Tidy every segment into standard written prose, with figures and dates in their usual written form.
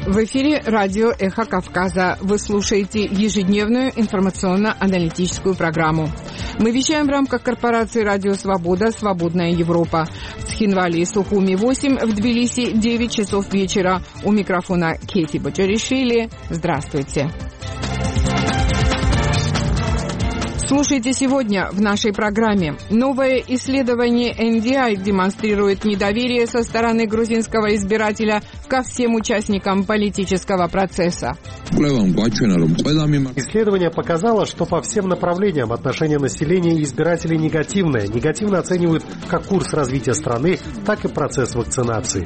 В эфире радио «Эхо Кавказа». Вы слушаете ежедневную информационно-аналитическую программу. Мы вещаем в рамках корпорации «Радио Свобода. Свободная Европа». В Цхинвале и Сухуми 8, в Тбилиси 9 часов вечера. У микрофона Кейти Бочаришвили. Здравствуйте. Слушайте сегодня в нашей программе. Новое исследование NDI демонстрирует недоверие со стороны грузинского избирателя ко всем участникам политического процесса. Исследование показало, что по всем направлениям отношение населения и избирателей негативное. Негативно оценивают как курс развития страны, так и процесс вакцинации.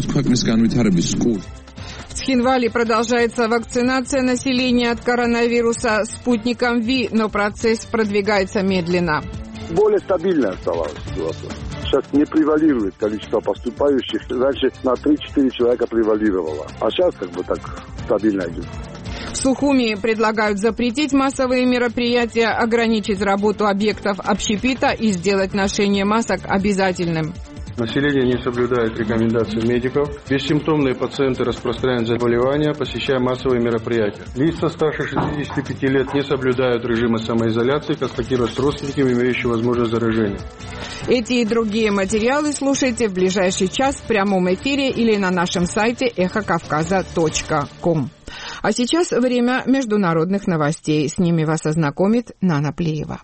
В Цхинвале продолжается вакцинация населения от коронавируса спутником Ви, но процесс продвигается медленно. Более стабильная стала ситуация. Сейчас не превалирует количество поступающих. Раньше на 3-4 человека превалировало. А сейчас так стабильно идет. В Сухуми предлагают запретить массовые мероприятия, ограничить работу объектов общепита и сделать ношение масок обязательным. Население не соблюдает рекомендаций медиков. Бессимптомные пациенты распространяют заболевания, посещая массовые мероприятия. Лица старше 65 лет не соблюдают режима самоизоляции, контактируют с родственниками, имеющими возможность заражения. Эти и другие материалы слушайте в ближайший час в прямом эфире или на нашем сайте эхокавказа.ком. А сейчас время международных новостей. С ними вас ознакомит Нана Плеева.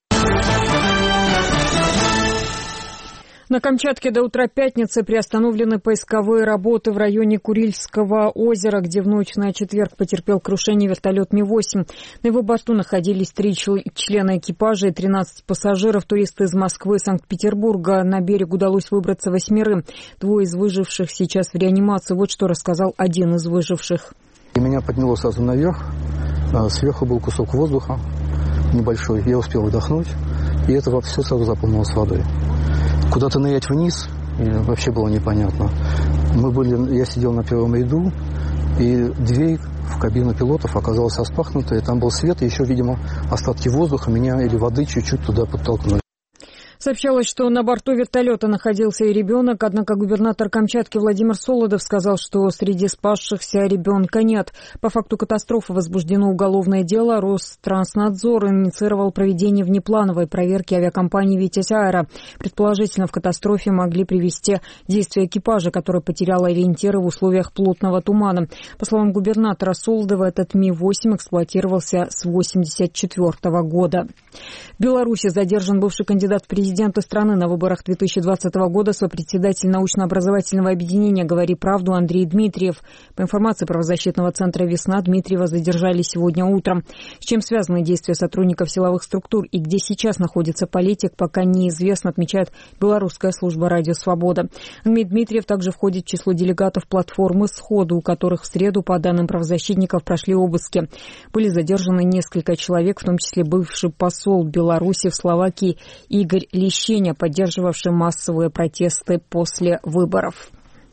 На Камчатке до утра пятницы приостановлены поисковые работы в районе Курильского озера, где в ночь на четверг потерпел крушение вертолет Ми-8. На его борту находились 3 члена экипажа и 13 пассажиров, туристы из Москвы и Санкт-Петербурга. На берег удалось выбраться 8. 2 из выживших сейчас в реанимации. Вот что рассказал один из выживших. Меня подняло сразу наверх. Сверху был кусок воздуха небольшой. Я успел выдохнуть, и это все сразу заполнилось водой. Куда-то нырять вниз вообще было непонятно. Я сидел на первом ряду, и дверь в кабину пилотов оказалась распахнута, и там был свет, и еще, видимо, остатки воздуха меня или воды чуть-чуть туда подтолкнули. Сообщалось, что на борту вертолета находился и ребенок, однако губернатор Камчатки Владимир Солодов сказал, что среди спасшихся ребенка нет. По факту катастрофы возбуждено уголовное дело. Ространснадзор инициировал проведение внеплановой проверки авиакомпании «Витязь Аэро». Предположительно, в катастрофе могли привести действия экипажа, который потерял ориентиры в условиях плотного тумана. По словам губернатора Солодова, этот Ми-8 эксплуатировался с 1984 года. В Беларуси задержан бывший кандидат в президенты страны на выборах 2020 года, сопредседатель научно-образовательного объединения «Говори правду» Андрей Дмитриев. По информации правозащитного центра «Весна», Дмитриева задержали сегодня утром. С чем связаны действия сотрудников силовых структур и где сейчас находится политик, пока неизвестно, отмечает белорусская служба «Радио Свобода». Андрей Дмитриев также входит в число делегатов платформы «Сходу», у которых в среду, по данным правозащитников, прошли обыски. Были задержаны несколько человек, в том числе бывший посол Беларуси в Словакии Игорь Лещеня, поддерживавший массовые протесты после выборов.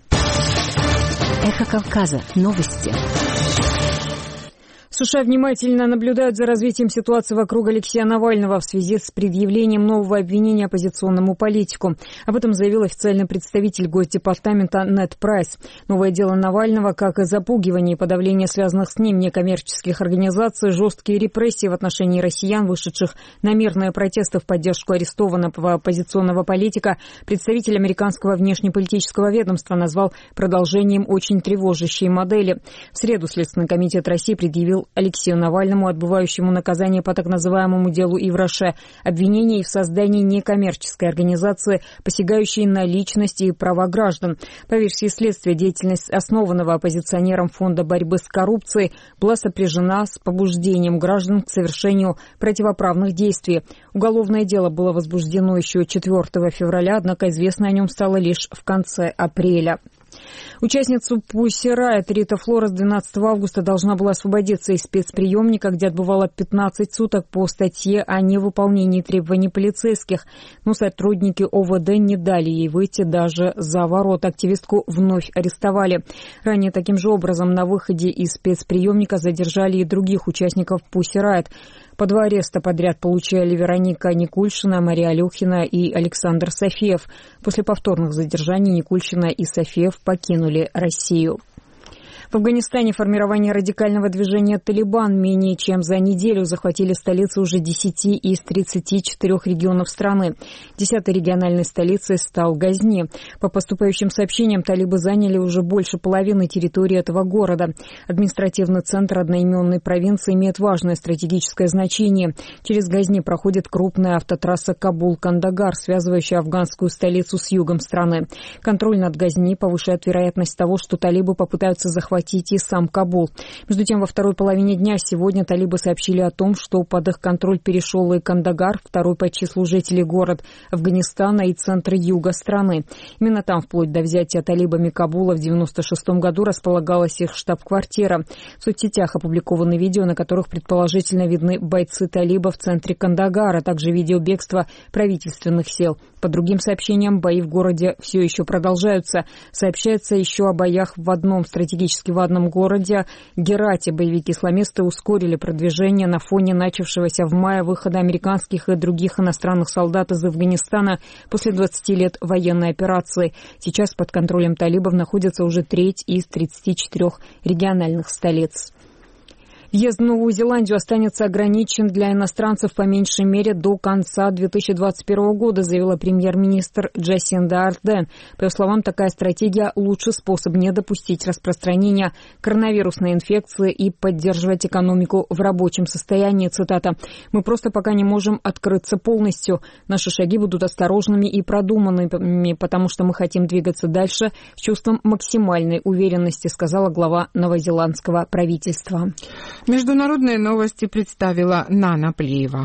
Эхо Кавказа. Новости. США внимательно наблюдают за развитием ситуации вокруг Алексея Навального в связи с предъявлением нового обвинения оппозиционному политику. Об этом заявил официальный представитель Госдепартамента Нед Прайс. Новое дело Навального, как и запугивание и подавление связанных с ним некоммерческих организаций, жесткие репрессии в отношении россиян, вышедших на мирные протесты в поддержку арестованного оппозиционного политика, представитель американского внешнеполитического ведомства назвал продолжением очень тревожащей модели. В среду Следственный комитет России предъявил Алексею Навальному, отбывающему наказание по так называемому делу Ивраше, обвинений в создании некоммерческой организации, посягающей на личности и права граждан. По версии следствия, деятельность основанного оппозиционером Фонда борьбы с коррупцией была сопряжена с побуждением граждан к совершению противоправных действий. Уголовное дело было возбуждено еще 4 февраля, однако известно о нем стало лишь в конце апреля. Участницу Pussy Riot Рита Флора с 12 августа должна была освободиться из спецприемника, где отбывала 15 суток по статье о невыполнении требований полицейских. Но сотрудники ОВД не дали ей выйти даже за ворота. Активистку вновь арестовали. Ранее таким же образом на выходе из спецприемника задержали и других участников Pussy Riot. По 2 ареста подряд получали Вероника Никульшина, Мария Алехина и Александр Софиев. После повторных задержаний Никульшина и Софиев покинули Россию. В Афганистане формирование радикального движения «Талибан» менее чем за неделю захватили столицы уже 10 из 34 регионов страны. 10-й региональной столицей стал Газни. По поступающим сообщениям, талибы заняли уже больше половины территории этого города. Административный центр одноименной провинции имеет важное стратегическое значение. Через Газни проходит крупная автотрасса Кабул-Кандагар, связывающая афганскую столицу с югом страны. Контроль над Газни повышает вероятность того, что талибы попытаются захватить и сам Кабул. Между тем, во второй половине дня сегодня талибы сообщили о том, что под их контроль перешел и Кандагар, второй по числу жителей город Афганистана и центр юга страны. Именно там, вплоть до взятия талибами Кабула в 1996 году, располагалась их штаб-квартира. В соцсетях опубликованы видео, на которых предположительно видны бойцы талибов в центре Кандагара, а также видео бегства правительственных сил. По другим сообщениям, бои в городе все еще продолжаются. Сообщается еще о боях в одном стратегически важном городе Герате. Боевики-исламисты ускорили продвижение на фоне начавшегося в мае выхода американских и других иностранных солдат из Афганистана после 20 лет военной операции. Сейчас под контролем талибов находится уже треть из 34 региональных столиц. Въезд в Новую Зеландию останется ограничен для иностранцев по меньшей мере до конца 2021 года, заявила премьер-министр Джасинда Ардерн. По ее словам, такая стратегия – лучший способ не допустить распространения коронавирусной инфекции и поддерживать экономику в рабочем состоянии. Цитата. «Мы просто пока не можем открыться полностью. Наши шаги будут осторожными и продуманными, потому что мы хотим двигаться дальше с чувством максимальной уверенности», сказала глава новозеландского правительства. Международные новости представила Нана Плиева.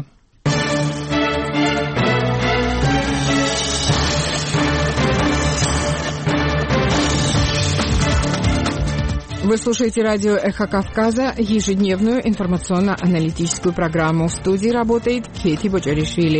Вы слушаете радио «Эхо Кавказа», ежедневную информационно-аналитическую программу. В студии работает Кети Боджаришвили.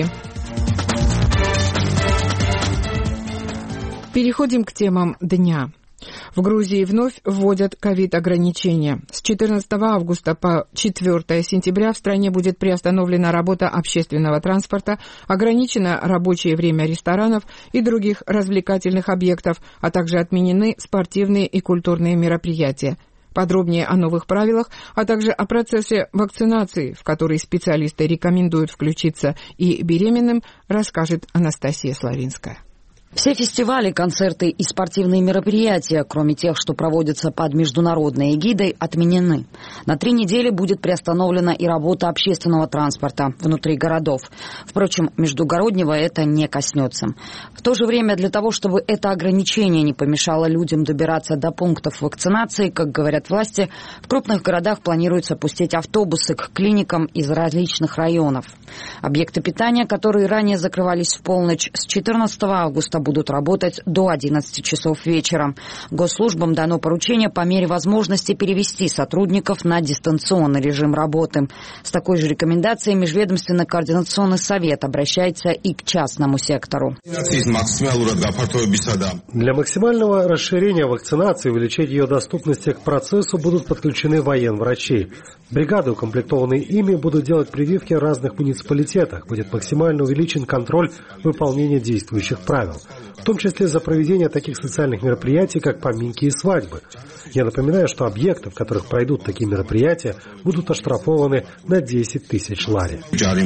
Переходим к темам дня. В Грузии вновь вводят ковид-ограничения. С 14 августа по 4 сентября в стране будет приостановлена работа общественного транспорта, ограничено рабочее время ресторанов и других развлекательных объектов, а также отменены спортивные и культурные мероприятия. Подробнее о новых правилах, а также о процессе вакцинации, в который специалисты рекомендуют включиться и беременным, расскажет Анастасия Славинская. Все фестивали, концерты и спортивные мероприятия, кроме тех, что проводятся под международной эгидой, отменены. На 3 недели будет приостановлена и работа общественного транспорта внутри городов. Впрочем, междугороднего это не коснется. В то же время для того, чтобы это ограничение не помешало людям добираться до пунктов вакцинации, как говорят власти, в крупных городах планируется пустить автобусы к клиникам из различных районов. Объекты питания, которые ранее закрывались в полночь, с 14 августа будут работать до 11 часов вечера. Госслужбам дано поручение по мере возможности перевести сотрудников на дистанционный режим работы. С такой же рекомендацией Межведомственный координационный совет обращается и к частному сектору. Для максимального расширения вакцинации и увеличения ее доступности к процессу будут подключены военврачи. Бригады, укомплектованные ими, будут делать прививки в разных муниципалитетах. Будет максимально увеличен контроль выполнения действующих правил, в том числе за проведение таких социальных мероприятий, как поминки и свадьбы. Я напоминаю, что объекты, в которых пройдут такие мероприятия, будут оштрафованы на 10 тысяч лари.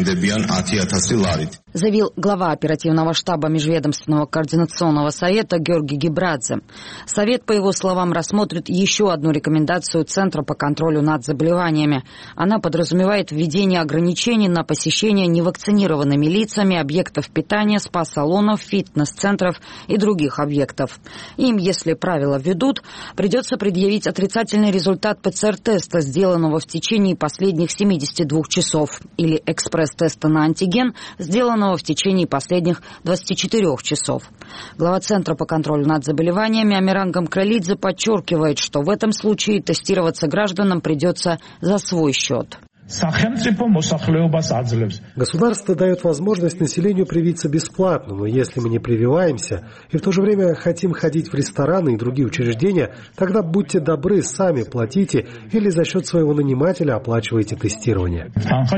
Заявил глава оперативного штаба Межведомственного координационного совета Георгий Гибрадзе. Совет, по его словам, рассмотрит еще одну рекомендацию Центра по контролю над заболеваниями. Она подразумевает введение ограничений на посещение невакцинированными лицами объектов питания, спа-салонов, фитнес-центров и других объектов. Им, если правила введут, придется предъявить отрицательный результат ПЦР-теста, сделанного в течение последних 72 часов, или экспресс-теста на антиген, сделанного в течение последних 24 часов. Глава Центра по контролю над заболеваниями Амиран Гамкралидзе подчеркивает, что в этом случае тестироваться гражданам придется за свой счет. Государство дает возможность населению привиться бесплатно, но если мы не прививаемся и в то же время хотим ходить в рестораны и другие учреждения, тогда будьте добры, сами платите или за счет своего нанимателя оплачивайте тестирование.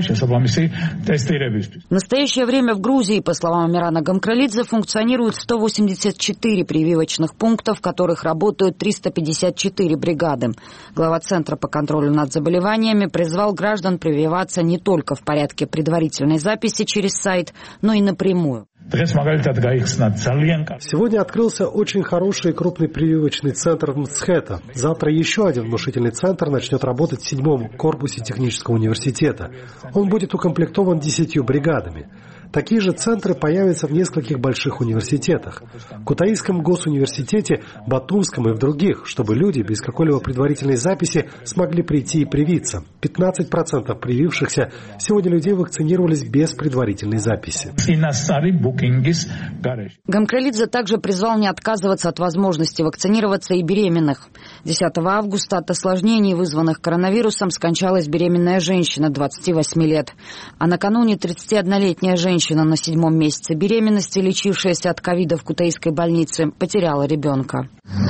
В настоящее время в Грузии, по словам Амирана Гамкралидзе, функционируют 184 прививочных пункта, в которых работают 354 бригады. Глава Центра по контролю над заболеваниями призвал граждан прививаться не только в порядке предварительной записи через сайт, но и напрямую. Сегодня открылся очень хороший и крупный прививочный центр в Мцхета. Завтра еще один внушительный центр начнет работать в 7-м корпусе технического университета. Он будет укомплектован 10 бригадами. Такие же центры появятся в нескольких больших университетах. В Кутаисском госуниверситете, Батумском и в других, чтобы люди без какой-либо предварительной записи смогли прийти и привиться. 15% привившихся сегодня людей вакцинировались без предварительной записи. Гамкралидзе также призвал не отказываться от возможности вакцинироваться и беременных. 10 августа от осложнений, вызванных коронавирусом, скончалась беременная женщина 28 лет. А накануне 31-летняя женщина на 7-м месяце беременности, лечившаяся от ковида в Кутаисской больнице, потеряла ребенка.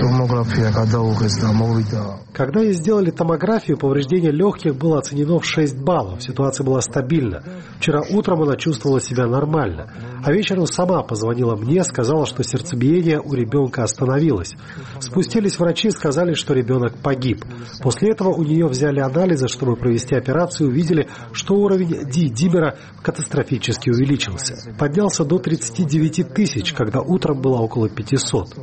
Когда ей сделали томографию, повреждение легких было оценено в 6 баллов. Ситуация была стабильна. Вчера утром она чувствовала себя нормально. А вечером сама позвонила мне, сказала, что сердцебиение у ребенка остановилось. Спустились врачи и сказали, что ребенок погиб. После этого у нее взяли анализы, чтобы провести операцию, и увидели, что уровень димера катастрофически увеличился. Поднялся до 39 тысяч, когда утром было около 500.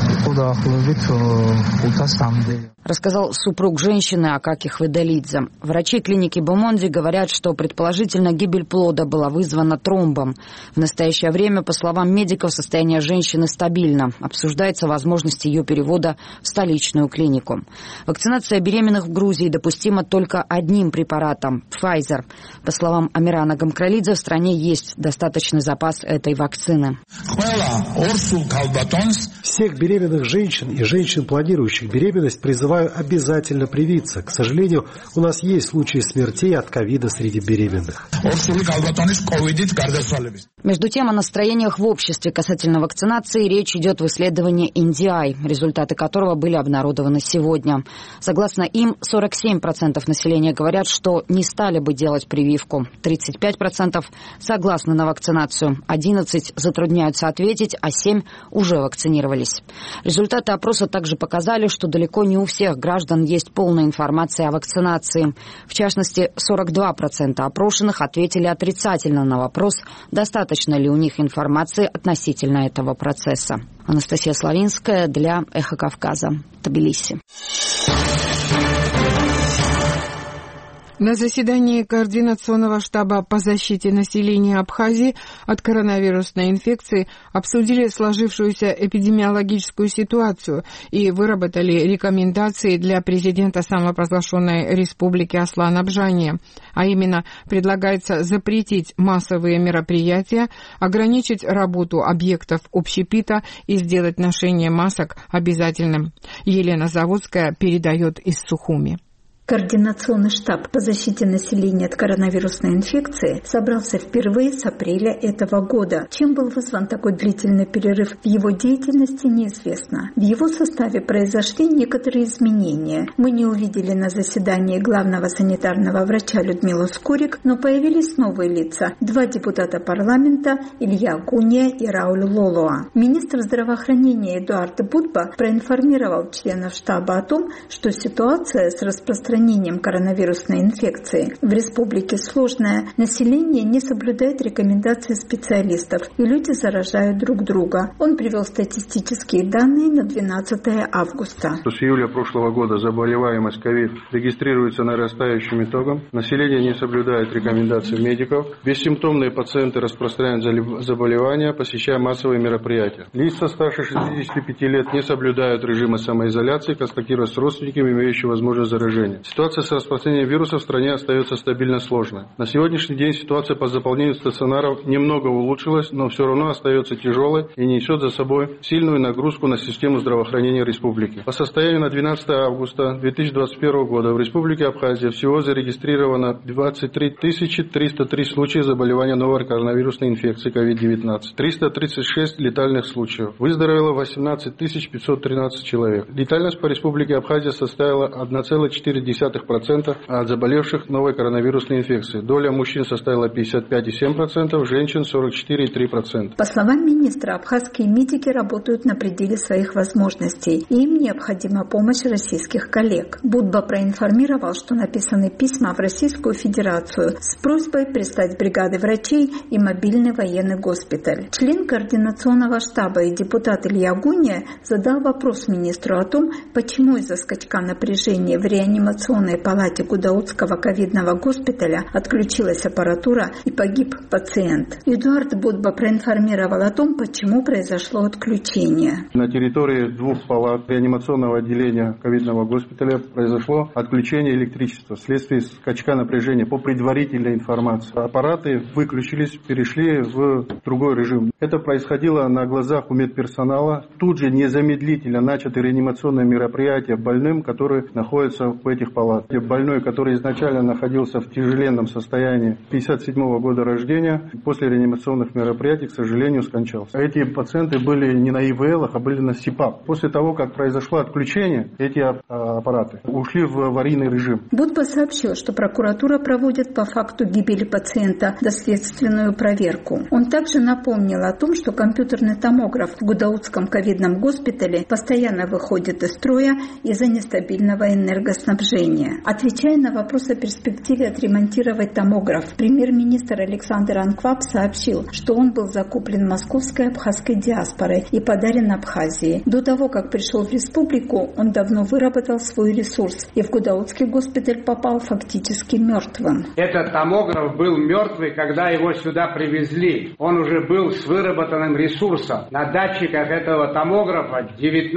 Рассказал супруг женщины Акаки Хведалидзе. Врачи клиники Бомонди говорят, что предположительно гибель плода была вызвана тромбом. В настоящее время, по словам медиков, состояние женщины стабильно. Обсуждается возможность ее перевода в столичную клинику. Вакцинация беременных в Грузии допустима только одним препаратом – Pfizer. По словам Амирана Гамкралидзе, в стране есть достаточный запас этой вакцины. Всех беременных женщин и женщин, планирующих беременность, призываю обязательно привиться. К сожалению, у нас есть случаи смертей от ковида среди беременных. Между тем, о настроениях в обществе касательно вакцинации речь идет в исследовании NDI, результаты которого были обнародованы сегодня. Согласно им, 47% населения говорят, что не стали бы делать прививку. 35% согласны на вакцинацию. 11% затрудняются ответить, а 7% уже вакцинировались. Результаты опроса также показали, что далеко не у всех граждан есть полная информация о вакцинации. В частности, 42% опрошенных ответили отрицательно на вопрос, достаточно ли у них информации относительно этого процесса. Анастасия Славинская для «Эхо Кавказа», Тбилиси. На заседании Координационного штаба по защите населения Абхазии от коронавирусной инфекции обсудили сложившуюся эпидемиологическую ситуацию и выработали рекомендации для президента самопровозглашенной республики Аслан-Абжания. А именно, предлагается запретить массовые мероприятия, ограничить работу объектов общепита и сделать ношение масок обязательным. Елена Заводская передает из Сухуми. Координационный штаб по защите населения от коронавирусной инфекции собрался впервые с апреля этого года. Чем был вызван такой длительный перерыв в его деятельности, неизвестно. В его составе произошли некоторые изменения. Мы не увидели на заседании главного санитарного врача Людмилу Скурик, но появились новые лица. 2 депутата парламента Илья Гуния и Рауль Лолуа. Министр здравоохранения Эдуард Будба проинформировал членов штаба о том, что ситуация с распространением коронавирусной инфекции в республике сложная, население не соблюдает рекомендации специалистов, и люди заражают друг друга. Он привел статистические данные на 12 августа. С июля прошлого года заболеваемость ковид регистрируется нарастающим итогом. Население не соблюдает рекомендаций медиков. Бессимптомные пациенты распространяют заболевания, посещая массовые мероприятия. Лица старше 65 лет не соблюдают режима самоизоляции, контактируя с родственниками, имеющими возможность заражения. Ситуация с распространением вируса в стране остается стабильно сложной. На сегодняшний день ситуация по заполнению стационаров немного улучшилась, но все равно остается тяжелой и несет за собой сильную нагрузку на систему здравоохранения республики. По состоянию на 12 августа 2021 года в Республике Абхазия всего зарегистрировано 23 303 случая заболевания новой коронавирусной инфекции COVID-19, 336 летальных случаев. Выздоровело 18 513 человек. Летальность по Республике Абхазия составила 1,4% от заболевших новой коронавирусной инфекцией. Доля мужчин составила 55,7%, женщин 44,3%. По словам министра, абхазские медики работают на пределе своих возможностей, и им необходима помощь российских коллег. Будба проинформировал, что написаны письма в Российскую Федерацию с просьбой прислать бригады врачей и мобильный военный госпиталь. Член координационного штаба и депутат Илья Гуния задал вопрос министру о том, почему из-за скачка напряжения в реанимационной палате Гудаутского ковидного госпиталя отключилась аппаратура и погиб пациент. Эдуард Будба проинформировал о том, почему произошло отключение. На территории 2 палат реанимационного отделения ковидного госпиталя произошло отключение электричества вследствие скачка напряжения по предварительной информации. Аппараты выключились, перешли в другой режим. Это происходило на глазах у медперсонала. Тут же незамедлительно начаты реанимационные мероприятия больным, которые находятся в этих палатах. Больной, который изначально находился в тяжеленном состоянии 1957 года рождения, после реанимационных мероприятий, к сожалению, скончался. Эти пациенты были не на ИВЛ, а были на СИПАП. После того, как произошло отключение, эти аппараты ушли в аварийный режим. Будба сообщил, что прокуратура проводит по факту гибели пациента доследственную проверку. Он также напомнил о том, что компьютерный томограф в Гудаутском ковидном госпитале постоянно выходит из строя из-за нестабильного энергоснабжения. Отвечая на вопрос о перспективе отремонтировать томограф, премьер-министр Александр Анкваб сообщил, что он был закуплен московской абхазской диаспорой и подарен Абхазии. До того, как пришел в республику, он давно выработал свой ресурс и в Гудаутский госпиталь попал фактически мертвым. Этот томограф был мертвый, когда его сюда привезли. Он уже был с выработанным ресурсом. На датчиках этого томографа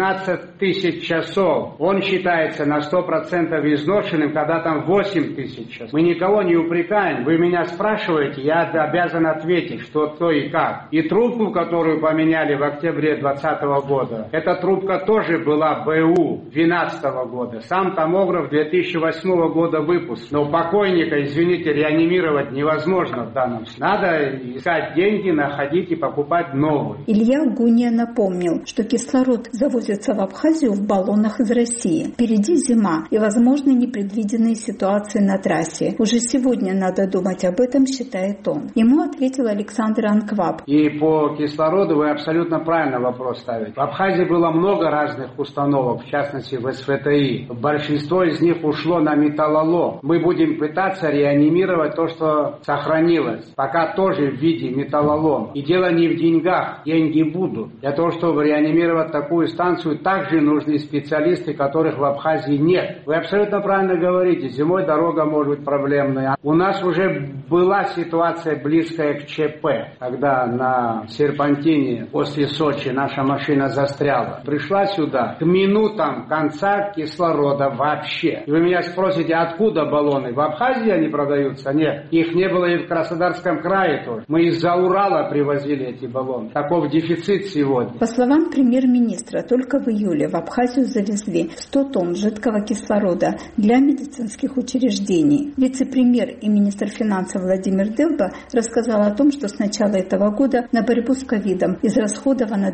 19 тысяч часов. Он считается на 100% изношенным, когда там 8 тысяч часов. Мы никого не упрекаем. Вы меня спрашиваете, я обязан ответить, что, кто и как. И трубку, которую поменяли в октябре 2020 года, эта трубка тоже была БУ 2012 года. Сам томограф 2008 года выпуск. Но покойника, извините, реанимировать невозможно в данном случае. Надо искать деньги, находить и покупать новый. Илья Гуния напомнил, что кислород завозится в Абхазию в баллонах из России. Впереди зима и, возможно, непредвиденные ситуации на трассе. Уже сегодня надо думать об этом, считает он. Ему ответил Александр Анкваб. И по кислороду вы абсолютно правильно вопрос ставите. В Абхазии было много разных установок, в частности в СВТИ. Большинство из них ушло на металлолом. Мы будем пытаться реанимировать то, что сохранилось. Пока тоже в виде металлолома. И дело не в деньгах. Деньги будут. Для того, чтобы реанимировать такую станцию, также нужны специалисты, которых в Абхазии нет. Вы абсолютно правильно говорите. Зимой дорога может быть проблемная. У нас уже была ситуация близкая к ЧП, когда на серпантине после Сочи наша машина застряла. Пришла сюда к минутам конца кислорода вообще. И вы меня спросите, откуда баллоны? В Абхазии они продаются? Нет. Их не было и в Краснодарском крае тоже. Мы из-за Урала привозили эти баллоны. Таков дефицит сегодня. По словам премьер-министра, только в июле в Абхазию завезли 100 тонн жидкого кислорода для медицинских учреждений. Вице-премьер и министр финансов Владимир Делба рассказал о том, что с начала этого года на борьбу с ковидом израсходовано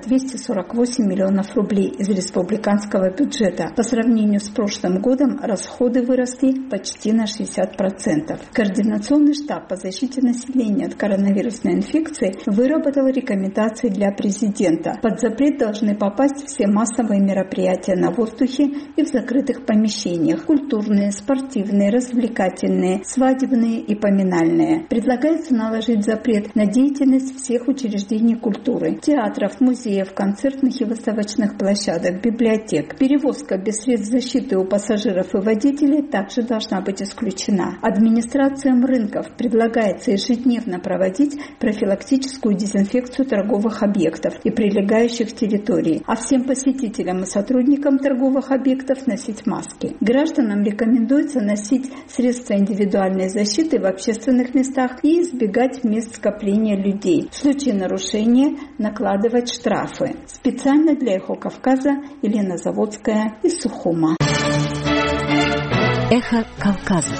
248 миллионов рублей из республиканского бюджета. По сравнению с прошлым годом расходы выросли почти на 60%. Координационный штаб по защите населения от коронавирусной инфекции выработал рекомендации для президента. Под запрет должны попасть все массовые мероприятия на воздухе и в закрытых помещениях: культурные, спортивные, развлекательные, свадебные и поминальные. Предлагается наложить запрет на деятельность всех учреждений культуры: театров, музеев, концертных и выставочных площадок, библиотек. Перевозка без средств защиты у пассажиров и водителей также должна быть исключена. Администрациям рынков предлагается ежедневно проводить профилактическую дезинфекцию торговых объектов и прилегающих территорий, а всем посетителям и сотрудникам торговых объектов носить маски. Гражданам гражданам рекомендуется носить средства индивидуальной защиты в общественных местах и избегать мест скопления людей. В случае нарушения накладывать штрафы. Специально для «Эхо Кавказа» Елена Заводская из Сухума. Эхо Кавказа.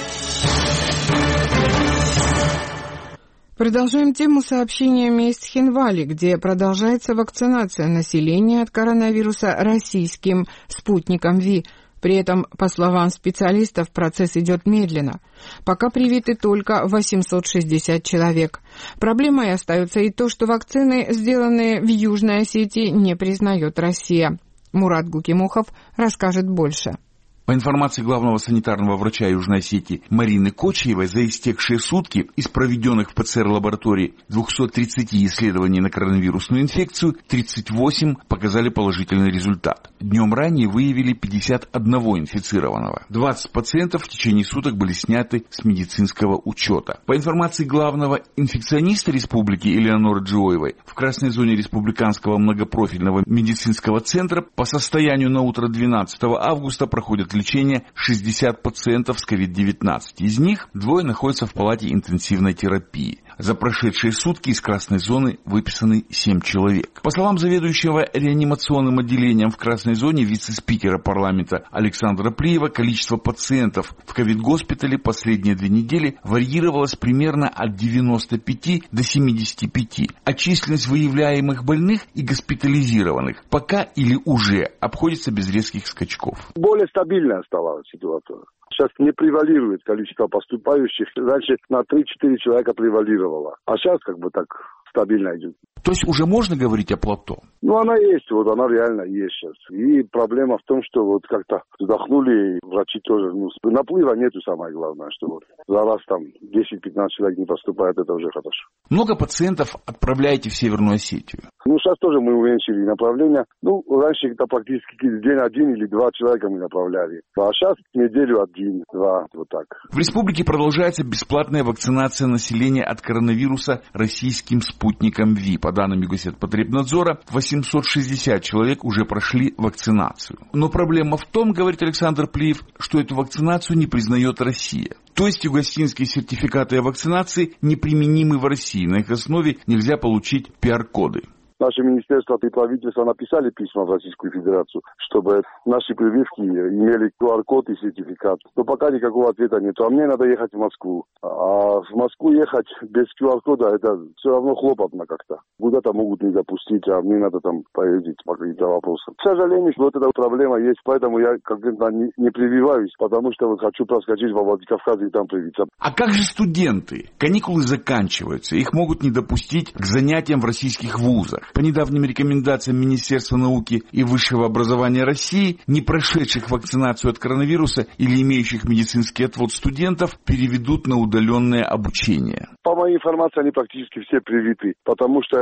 Продолжаем тему сообщениями из Цхинвали, где продолжается вакцинация населения от коронавируса российским спутником ВИ. При этом, по словам специалистов, процесс идет медленно. Пока привиты только 860 человек. Проблемой остается и то, что вакцины, сделанные в Южной Осетии, не признает Россия. Мурат Гукимухов расскажет больше. По информации главного санитарного врача Южной Осетии Марины Кочиевой, за истекшие сутки из проведенных в ПЦР-лаборатории 230 исследований на коронавирусную инфекцию 38 показали положительный результат. Днем ранее выявили 51 инфицированного. 20 пациентов в течение суток были сняты с медицинского учета. По информации главного инфекциониста республики Элеоноры Джиоевой, в красной зоне республиканского многопрофильного медицинского центра по состоянию на утро 12 августа проходят лечение 60 пациентов с COVID-19. Из них 2 находятся в палате интенсивной терапии. За прошедшие сутки из красной зоны выписаны 7 человек. По словам заведующего реанимационным отделением в красной зоне вице-спикера парламента Александра Плиева, количество пациентов в COVID-госпитале последние 2 недели варьировалось примерно от 95 до 75, а численность выявляемых больных и госпитализированных пока или уже обходится без резких скачков. Более стабильная стала ситуация. Сейчас не превалирует количество поступающих. Раньше на 3-4 человека превалировало. А сейчас как бы так стабильно идет. То есть уже можно говорить о плато? Ну, она есть, вот она реально есть сейчас. И проблема в том, что вот как-то вздохнули, и врачи тоже, наплыва нету, самое главное, что вот за раз там 10-15 человек не поступает, это уже хорошо. Много пациентов отправляете в Северную Осетию? Ну, сейчас тоже мы уменьшили направления. Ну, раньше это практически день 1 или 2 человека мы направляли. А сейчас неделю 1-2, вот так. В республике продолжается бесплатная вакцинация населения от коронавируса российским спутником ВИ. По данным Югосветпотребнадзора, 860 человек уже прошли вакцинацию. Но проблема в том, говорит Александр Плиев, что эту вакцинацию не признает Россия. То есть югосинские сертификаты о вакцинации неприменимы в России. На их основе нельзя получить PR-коды. Наше министерство и правительство написали письма в Российскую Федерацию, чтобы наши прививки имели QR-код и сертификат. Но пока никакого ответа нет. А мне надо ехать в Москву. А в Москву ехать без QR-кода, это все равно хлопотно как-то. Куда-то могут не допустить, а мне надо там поездить по каким-то вопросам. К сожалению, вот эта проблема есть, поэтому я конкретно не прививаюсь, потому что вот хочу проскочить во Владикавказ и там привиться. А как же студенты? Каникулы заканчиваются, их могут не допустить к занятиям в российских вузах. По недавним рекомендациям Министерства науки и высшего образования России, не прошедших вакцинацию от коронавируса или имеющих медицинский отвод студентов переведут на удаленное обучение. По моей информации, они практически все привиты, потому что 80%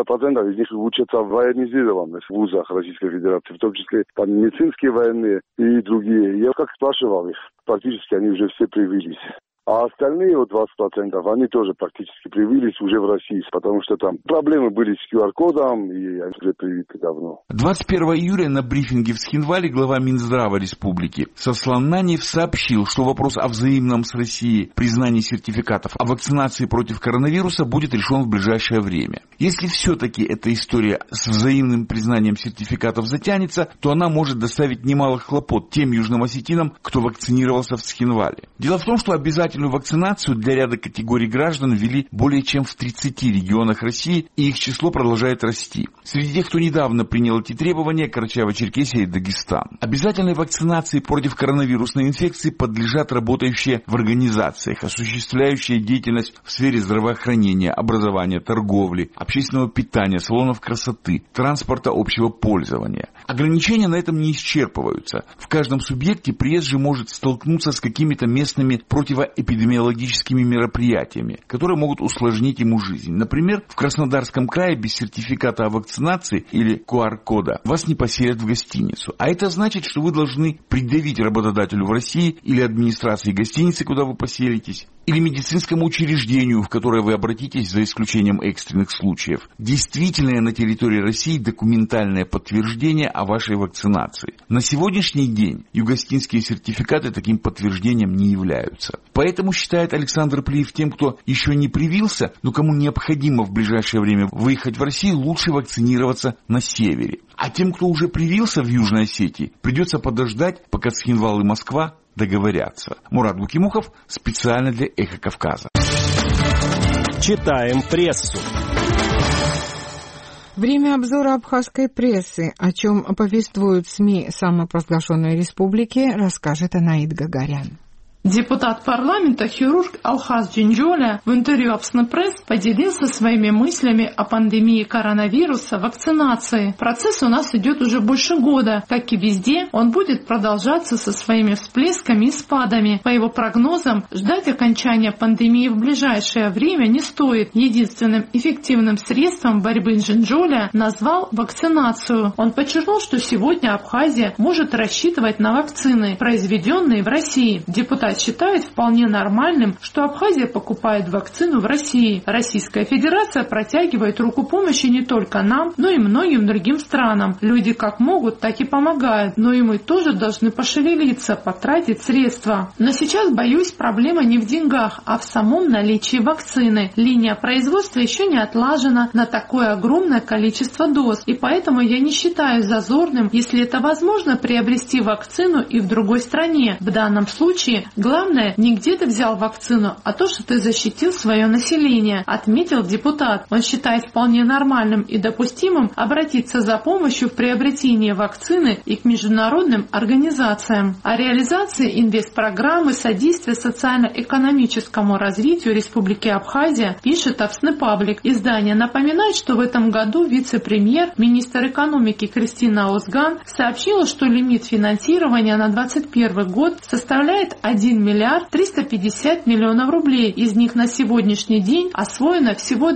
из них учатся в военизированных вузах Российской Федерации, в том числе медицинские военные и другие. Я как спрашивал их, практически они уже все привились. А остальные, вот 20%, они тоже практически привились уже в России, потому что там проблемы были с QR-кодом, и они уже привиты давно. 21 июля на брифинге в Цхинвале глава Минздрава республики Сослан Нанев сообщил, что вопрос о взаимном с Россией признании сертификатов о вакцинации против коронавируса будет решен в ближайшее время. Если все-таки эта история с взаимным признанием сертификатов затянется, то она может доставить немалых хлопот тем южным осетинам, кто вакцинировался в Цхинвале. Дело в том, что обязательную вакцинацию для ряда категорий граждан ввели более чем в 30 регионах России, и их число продолжает расти. Среди тех, кто недавно принял эти требования, Карачаево-Черкесия и Дагестан. Обязательной вакцинации против коронавирусной инфекции подлежат работающие в организациях, осуществляющие деятельность в сфере здравоохранения, образования, торговли, общественного питания, салонов красоты, транспорта общего пользования. Ограничения на этом не исчерпываются. В каждом субъекте приезжий может столкнуться с какими-то местными противоэпидемиологическими мероприятиями, которые могут усложнить ему жизнь. Например, в Краснодарском крае без сертификата о вакцинации или QR-кода вас не поселят в гостиницу. А это значит, что вы должны предъявить работодателю в России или администрации гостиницы, куда вы поселитесь, или медицинскому учреждению, в которое вы обратитесь за исключением экстренных случаев, действительное на территории России документальное подтверждение о вашей вакцинации. На сегодняшний день югостинские сертификаты таким подтверждением не являются. Поэтому, считает Александр Плиев, тем, кто еще не привился, но кому необходимо в ближайшее время выехать в Россию, лучше вакцинироваться на севере. А тем, кто уже привился в Южной Осетии, придется подождать, пока Цхинвал и Москва договорятся. Мурат Гукимухов специально для «Эхо Кавказа». Читаем прессу. Время обзора абхазской прессы. О чем повествуют СМИ самопровозглашенной республики, расскажет Анаид Гагарян. Депутат парламента, хирург Алхаз Джинджоля в интервью Апсны Пресс поделился своими мыслями о пандемии коронавируса, вакцинации. Процесс у нас идет уже больше года. Как и везде, он будет продолжаться со своими всплесками и спадами. По его прогнозам, ждать окончания пандемии в ближайшее время не стоит. Единственным эффективным средством борьбы Джинджоля назвал вакцинацию. Он подчеркнул, что сегодня Абхазия может рассчитывать на вакцины, произведенные в России. Депутат считает вполне нормальным, что Абхазия покупает вакцину в России. Российская Федерация протягивает руку помощи не только нам, но и многим другим странам. Люди как могут, так и помогают, но и мы тоже должны пошевелиться, потратить средства. Но сейчас, боюсь, проблема не в деньгах, а в самом наличии вакцины. Линия производства еще не отлажена на такое огромное количество доз, и поэтому я не считаю зазорным, если это возможно, приобрести вакцину и в другой стране. В данном случае главное, не где ты взял вакцину, а то, что ты защитил свое население, отметил депутат. Он считает вполне нормальным и допустимым обратиться за помощью в приобретении вакцины и к международным организациям. О реализации инвестпрограммы содействия социально-экономическому развитию Республики Абхазия пишет Апсны Паблик. Издание напоминает, что в этом году вице-премьер, министр экономики Кристина Озган сообщила, что лимит финансирования на 2021 год составляет 1 миллиард 350 миллионов рублей. Из них на сегодняшний день освоено всего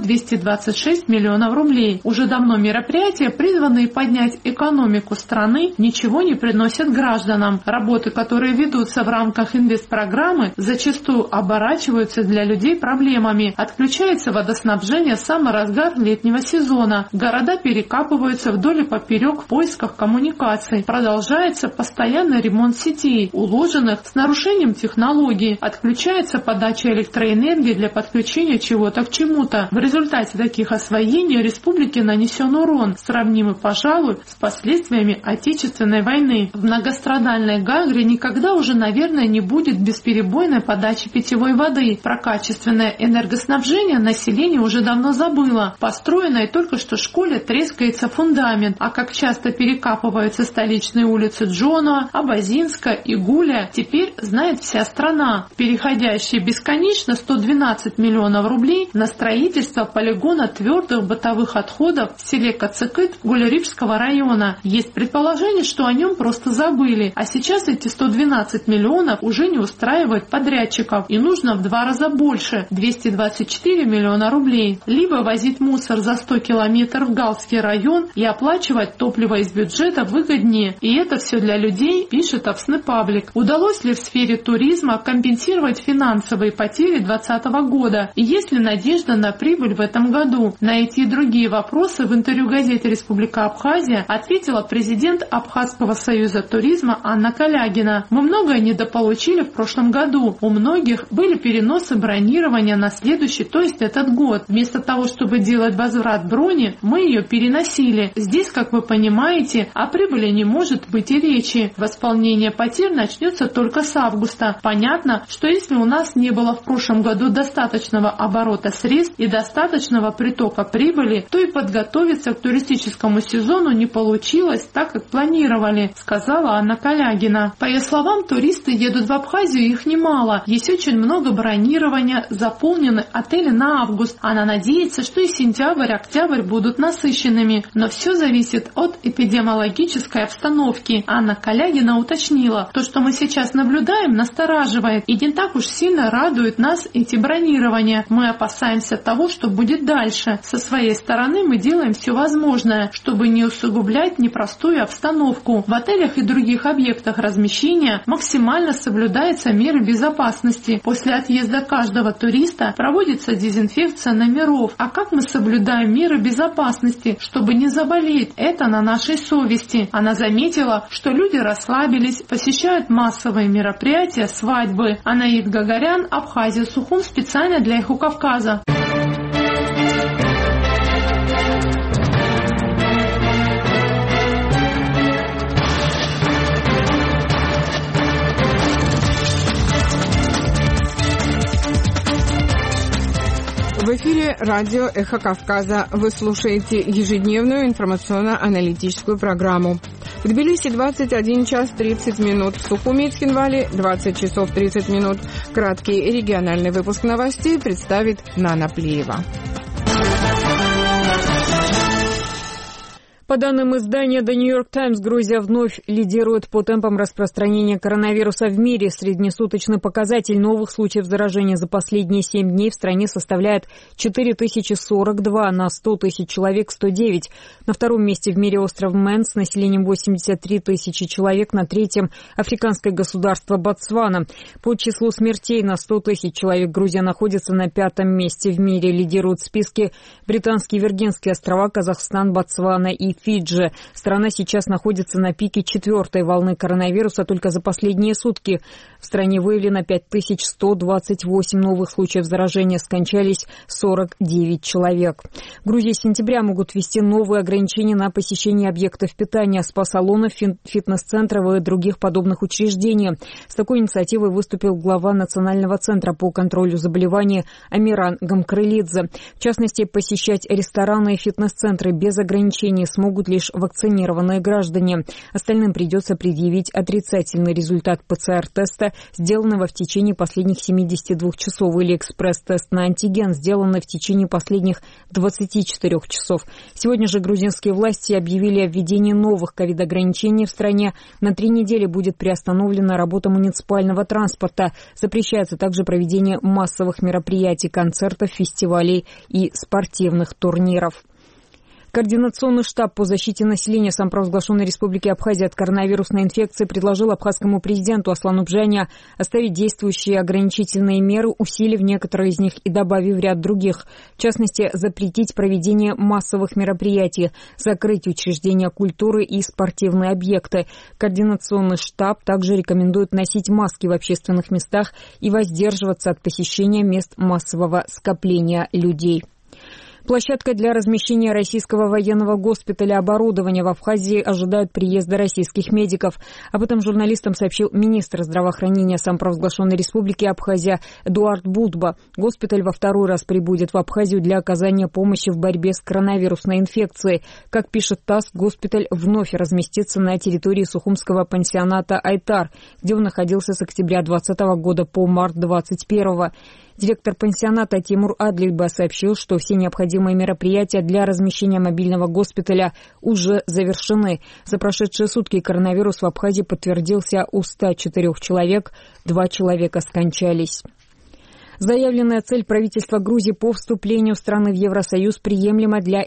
226 миллионов рублей. Уже давно мероприятия, призванные поднять экономику страны, ничего не приносят гражданам. Работы, которые ведутся в рамках инвестпрограммы, зачастую оборачиваются для людей проблемами. Отключается водоснабжение в самый разгар летнего сезона. Города перекапываются вдоль и поперек в поисках коммуникаций. Продолжается постоянный ремонт сетей, уложенных с нарушением технологий. Отключается подача электроэнергии для подключения чего-то к чему-то. В результате таких освоений республике нанесен урон, сравнимый, пожалуй, с последствиями Отечественной войны. В многострадальной Гагре никогда уже, наверное, не будет бесперебойной подачи питьевой воды. Про качественное энергоснабжение население уже давно забыло. Построенной только что школе трескается фундамент, а как часто перекапываются столичные улицы Джонуа, Абазинска и Гуля, теперь знает вся страна. Переходящие бесконечно 112 миллионов рублей на строительство полигона твердых бытовых отходов в селе Кацыкыт Гулярипского района. Есть предположение, что о нем просто забыли, а сейчас эти 112 миллионов уже не устраивают подрядчиков, и нужно в 2 раза больше – 224 миллиона рублей. Либо возить мусор за 100 километров в Галский район и оплачивать топливо из бюджета выгоднее. И это все для людей, пишет Апсны Паблик. Удалось ли в сфере туризма компенсировать финансовые потери 2020 года? И есть ли надежда на прибыль в этом году? На эти и другие вопросы в интервью газете «Республика Абхазия» ответила президент Абхазского союза туризма Анна Калягина. Мы многое недополучили в прошлом году. У многих были переносы бронирования на следующий, то есть этот год. Вместо того, чтобы делать возврат брони, мы ее переносили. Здесь, как вы понимаете, о прибыли не может быть и речи. Восполнение потерь начнется только с августа. Понятно, что если у нас не было в прошлом году достаточного оборота средств и достаточного притока прибыли, то и подготовиться к туристическому сезону не получилось так, как планировали, сказала Анна Калягина. По ее словам, туристы едут в Абхазию, их немало. Есть очень много бронирования, заполнены отели на август. Она надеется, что и сентябрь, октябрь будут насыщенными. Но все зависит от эпидемиологической обстановки. Анна Калягина уточнила, то, что мы сейчас наблюдаем, настораживает. И не так уж сильно радуют нас эти бронирования. Мы опасаемся того, что будет дальше. Со своей стороны мы делаем все возможное, чтобы не усугублять непростую обстановку. В отелях и других объектах размещения максимально соблюдаются меры безопасности. После отъезда каждого туриста проводится дезинфекция номеров. А как мы соблюдаем меры безопасности, чтобы не заболеть? Это на нашей совести. Она заметила, что люди расслабились, посещают массовые мероприятия, свадьбы. Анаид Гагарян, Абхазия, Сухум, специально для Эхо Кавказа. В эфире радио «Эхо Кавказа». Вы слушаете ежедневную информационно-аналитическую программу. В Тбилиси 21 час 30 минут, в Сухуми и Цхинвале 20 часов 30 минут. Краткий региональный выпуск новостей представит Нана Плиева. По данным издания The New York Times, Грузия вновь лидирует по темпам распространения коронавируса в мире. Среднесуточный показатель новых случаев заражения за последние 7 дней в стране составляет 4042, на 100 тысяч человек 109. На втором месте в мире остров Мэн с населением 83 тысячи человек, на третьем африканское государство Ботсвана. По числу смертей на 100 тысяч человек Грузия находится на 5-м месте в мире. Лидируют в списке Британские Виргинские острова, Казахстан, Ботсвана и Фиджи. Страна сейчас находится на пике 4-й волны коронавируса. Только за последние сутки в стране выявлено 5128 новых случаев заражения. Скончались 49 человек. В Грузии с сентября могут ввести новые ограничения на посещение объектов питания, спа-салонов, фитнес-центров и других подобных учреждений. С такой инициативой выступил глава Национального центра по контролю заболеваний Амиран Гамкрылидзе. В частности, посещать рестораны и фитнес-центры без ограничений смогут лишь вакцинированные граждане. Остальным придется предъявить отрицательный результат ПЦР-теста, сделанного в течение последних 72 часов, или экспресс-тест на антиген, сделанный в течение последних 24 часов. Сегодня же грузинские власти объявили о введении новых ковид-ограничений в стране. На 3 недели будет приостановлена работа муниципального транспорта. Запрещается также проведение массовых мероприятий, концертов, фестивалей и спортивных турниров. Координационный штаб по защите населения самопровозглашенной Республики Абхазия от коронавирусной инфекции предложил абхазскому президенту Аслану Бжаня оставить действующие ограничительные меры, усилив некоторые из них и добавив ряд других. В частности, запретить проведение массовых мероприятий, закрыть учреждения культуры и спортивные объекты. Координационный штаб также рекомендует носить маски в общественных местах и воздерживаться от посещения мест массового скопления людей. Площадкой для размещения российского военного госпиталя оборудования в Абхазии ожидают приезда российских медиков. Об этом журналистам сообщил министр здравоохранения самопровозглашенной Республики Абхазия Эдуард Будба. Госпиталь во второй раз прибудет в Абхазию для оказания помощи в борьбе с коронавирусной инфекцией. Как пишет ТАСС, госпиталь вновь разместится на территории сухумского пансионата «Айтар», где он находился с октября 2020 года по март 2021. Директор пансионата Тимур Адлильба сообщил, что все необходимые мероприятия для размещения мобильного госпиталя уже завершены. За прошедшие сутки коронавирус в Абхазии подтвердился у 104 человек, 2 человека скончались. Заявленная цель правительства Грузии по вступлению страны в Евросоюз приемлема для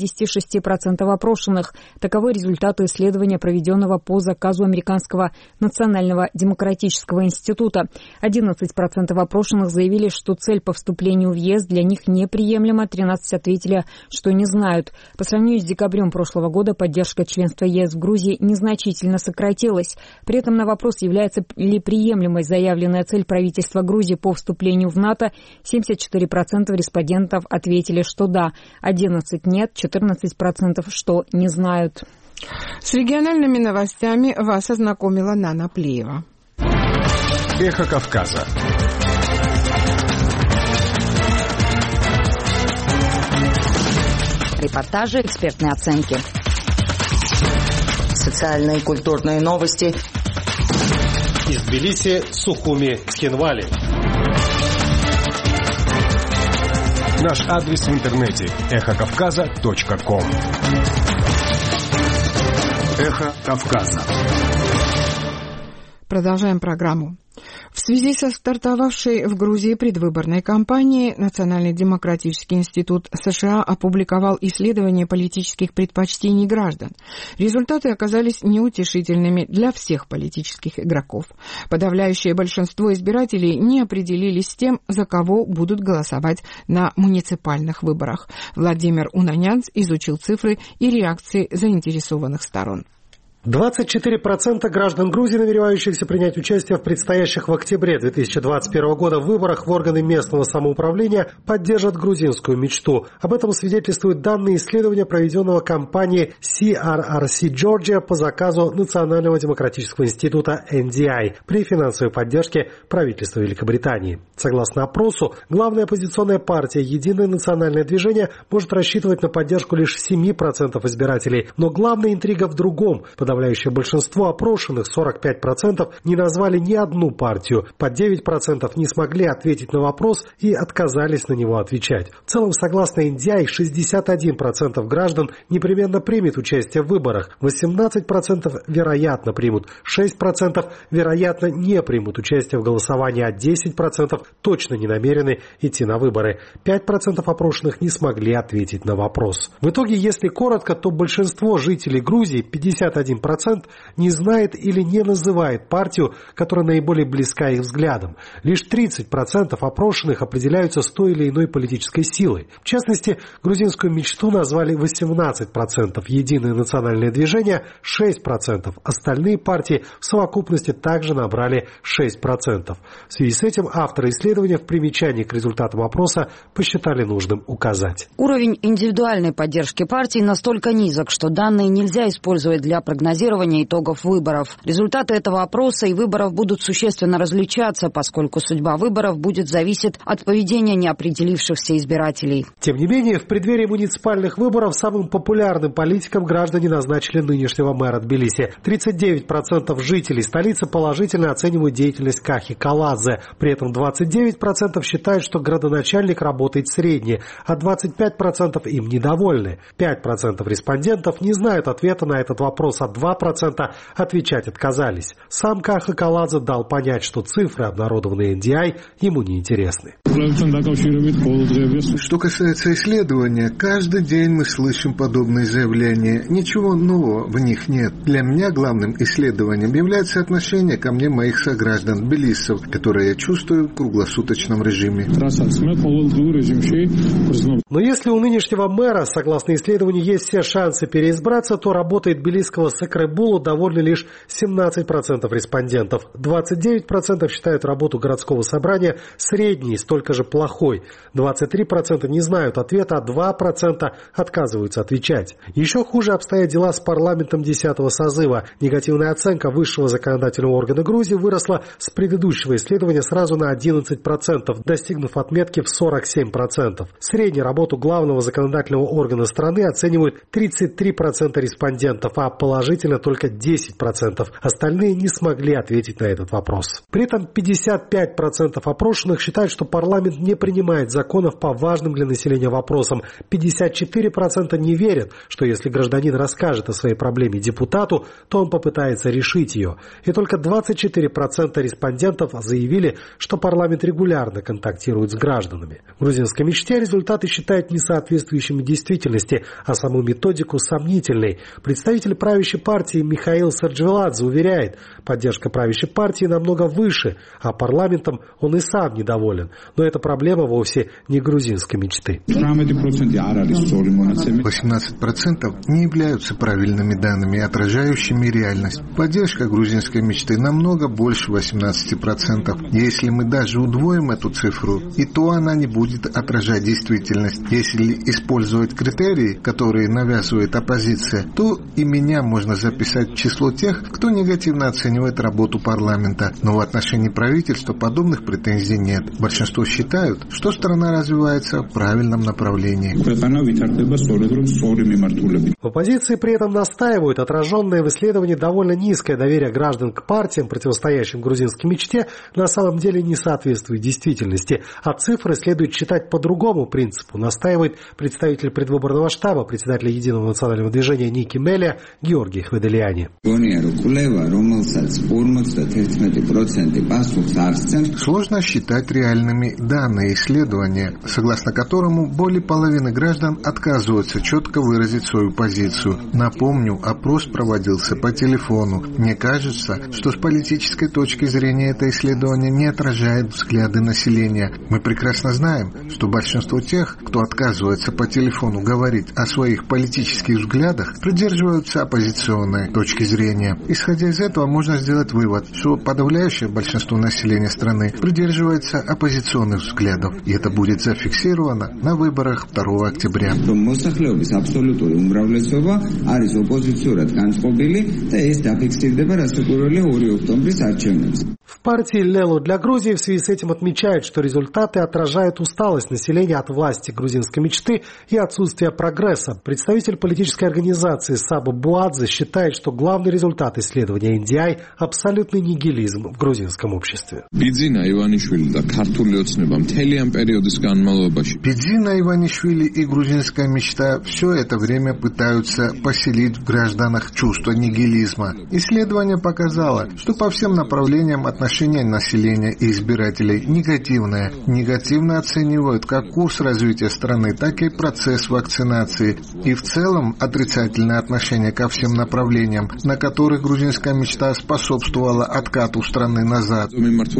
76% опрошенных. Таковы результаты исследования, проведенного по заказу Американского национального демократического института. 11% опрошенных заявили, что цель по вступлению в ЕС для них неприемлема, 13 ответили, что не знают. По сравнению с декабрем прошлого года поддержка членства ЕС в Грузии незначительно сократилась. При этом на вопрос, является ли приемлемой заявленная цель правительства Грузии по вступлению в НАТО, 74% респондентов ответили, что да, 11% нет, 14% что не знают. С региональными новостями вас ознакомила Нана Плиева. Эхо Кавказа. Репортажи, экспертные оценки. Социальные и культурные новости. Из Тбилиси, Сухуми, Цхинвали. Наш адрес в интернете эхокавказа.ком. Эхо Кавказа. Продолжаем программу. В связи со стартовавшей в Грузии предвыборной кампанией Национальный демократический институт США опубликовал исследование политических предпочтений граждан. Результаты оказались неутешительными для всех политических игроков. Подавляющее большинство избирателей не определились с тем, за кого будут голосовать на муниципальных выборах. Владимир Унанянц изучил цифры и реакции заинтересованных сторон. 24% граждан Грузии, намеревающихся принять участие в предстоящих в октябре 2021 года выборах в органы местного самоуправления, поддержат грузинскую мечту. Об этом свидетельствуют данные исследования, проведенного компанией CRRC Georgia по заказу Национального демократического института NDI при финансовой поддержке правительства Великобритании. Согласно опросу, главная оппозиционная партия «Единое национальное движение» может рассчитывать на поддержку лишь 7% избирателей. Но главная интрига в другом. Подавляющее большинство опрошенных, 45%, не назвали ни одну партию. По 9% не смогли ответить на вопрос и отказались на него отвечать. В целом, согласно NDI, 61% граждан непременно примет участие в выборах, 18% вероятно примут, 6% вероятно не примут участие в голосовании, а 10% точно не намерены идти на выборы. 5% опрошенных не смогли ответить на вопрос. В итоге, если коротко, то большинство жителей Грузии, 51%, не знает или не называет партию, которая наиболее близка их взглядам. Лишь 30% опрошенных определяются с той или иной политической силой. В частности, грузинскую мечту назвали 18%, Единое национальное движение – 6%. Остальные партии в совокупности также набрали 6%. В связи с этим авторы исследования в примечании к результатам опроса посчитали нужным указать. Уровень индивидуальной поддержки партий настолько низок, что данные нельзя использовать для прогнозирования итогов выборов. Результаты этого опроса и выборов будут существенно различаться, поскольку судьба выборов будет зависеть от поведения неопределившихся избирателей. Тем не менее, в преддверии муниципальных выборов самым популярным политиком граждане назначили нынешнего мэра Тбилиси. 39% жителей столицы положительно оценивают деятельность Кахи Каладзе. При этом 29% считают, что градоначальник работает средне, а 25% им недовольны. 5% респондентов не знают ответа на этот вопрос, а 2% отвечать отказались. Сам Каха Каладзе дал понять, что цифры, обнародованные NDI, ему не интересны. Что касается исследования, каждый день мы слышим подобные заявления. Ничего нового в них нет. Для меня главным исследованием является отношение ко мне моих сограждан, тбилисцев, которые я чувствую в круглосуточном режиме. Но если у нынешнего мэра, согласно исследованию, есть все шансы переизбраться, то работой тбилисского Сакрабулу довольны лишь 17% респондентов. 29% считают работу городского собрания средней, столько же плохой. 23% не знают ответа, а 2% отказываются отвечать. Еще хуже обстоят дела с парламентом 10-го созыва. Негативная оценка высшего законодательного органа Грузии выросла с предыдущего исследования сразу на 11%, достигнув отметки в 47%. Среднюю работу главного законодательного органа страны оценивают 33% респондентов, а положительно только 10%. Остальные не смогли ответить на этот вопрос. При этом 55% опрошенных считают, что парламент не принимает законов по важным для населения вопросам. 54% не верят, что если гражданин расскажет о своей проблеме депутату, то он попытается решить ее. И только 24% респондентов заявили, что парламент регулярно контактирует с гражданами. В грузинской мечте результаты считают несоответствующими действительности, а саму методику сомнительной. Представитель правящей партии Михаил Сарджвеладзе уверяет, поддержка правящей партии намного выше, а парламентом он и сам недоволен. Но эта проблема вовсе не грузинской мечты. 18% не являются правильными данными, отражающими реальность. Поддержка грузинской мечты намного больше 18%. Если мы даже удвоим эту цифру, и то она не будет отражать действительность. Если использовать критерии, которые навязывает оппозиция, то и меня можно записать в число тех, кто негативно оценивает работу парламента. Но в отношении правительства подобных претензий нет. Большинство считают, что страна развивается в правильном направлении. В оппозиции при этом настаивают, отраженное в исследовании довольно низкое доверие граждан к партиям, противостоящим грузинской мечте, на самом деле не соответствует действительности, а цифры следует читать по другому принципу, настаивает представитель предвыборного штаба, председателя Единого национального движения Ники Мелия Георгий Хведельяне. Сложно считать реальными данные исследования, согласно которому более половины граждан отказываются четко выразить свою позицию. Напомню, опрос проводился по телефону. Мне кажется, что с политической точки зрения это исследование не отражает взгляды населения. Мы прекрасно знаем, что большинство тех, кто отказывается по телефону говорить о своих политических взглядах, придерживаются оппозиционной точки зрения. Исходя из этого, можно сделать вывод, что подавляющее большинство населения страны придерживается оппозиционных взглядов, и это будет зафиксировано на выборах 2 октября. В партии Лелу для Грузии в связи с этим отмечают, что результаты отражают усталость населения от власти грузинской мечты и отсутствие прогресса. Представитель политической организации Саба Буадзе считает, что главный результат исследования NDI – абсолютный нигилизм в грузинском обществе. Бидзина Иванишвили и грузинская мечта все это время пытаются поселить в гражданах чувство нигилизма. Исследование показало, что по всем направлениям отношение населения и избирателей негативное. Негативно оценивают как курс развития страны, так и процесс вакцинации. И в целом отрицательное отношение ко всем направлениям, на которых грузинская мечта способствовала откату страны назад.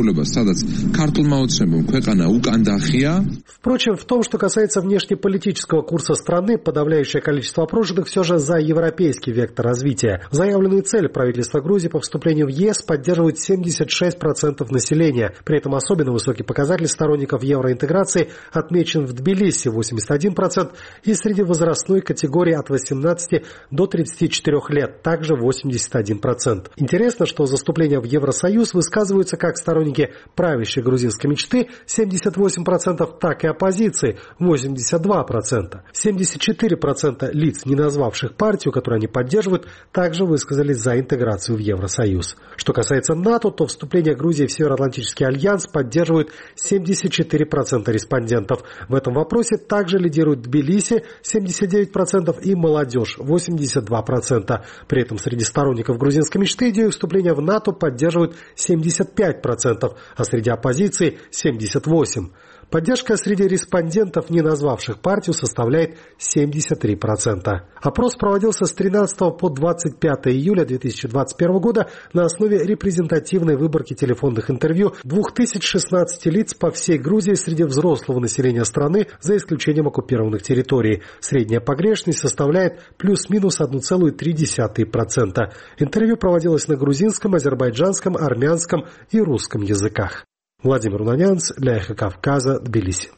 Впрочем, в том, что касается внешнеполитического курса страны, подавляющее количество опрошенных все же за европейский вектор развития. Заявленную цель правительства Грузии по вступлению в ЕС поддерживают 76% населения. При этом особенно высокий показатель сторонников евроинтеграции отмечен в Тбилиси – 81%, и среди возрастной категории от 18 до 34 лет – также 81%. Интересно, что за вступление в Евросоюз высказываются как сторонники правящей грузинской мечты – 78%, так и оппозиции – 82%. 74% лиц, не назвавших партию, которую они поддерживают, также высказались за интеграцию в Евросоюз. Что касается НАТО, то вступление Грузии в Североатлантический альянс поддерживают 74% респондентов. В этом вопросе также лидируют Тбилиси 79% и молодежь 82%. При этом среди сторонников грузинской мечты идею вступления в НАТО поддерживают 75%, а среди оппозиции 78%. Поддержка среди респондентов, не назвавших партию, составляет 73%. Опрос проводился с 13 по 25 июля 2021 года на основе репрезентативной выборки телефонных интервью 2016 лиц по всей Грузии среди взрослого населения страны, за исключением оккупированных территорий. Средняя погрешность составляет плюс-минус 1,3%. Интервью проводилось на грузинском, азербайджанском, армянском и русском языках. Владимир Унанянц для Эхо Кавказа, Тбилиси.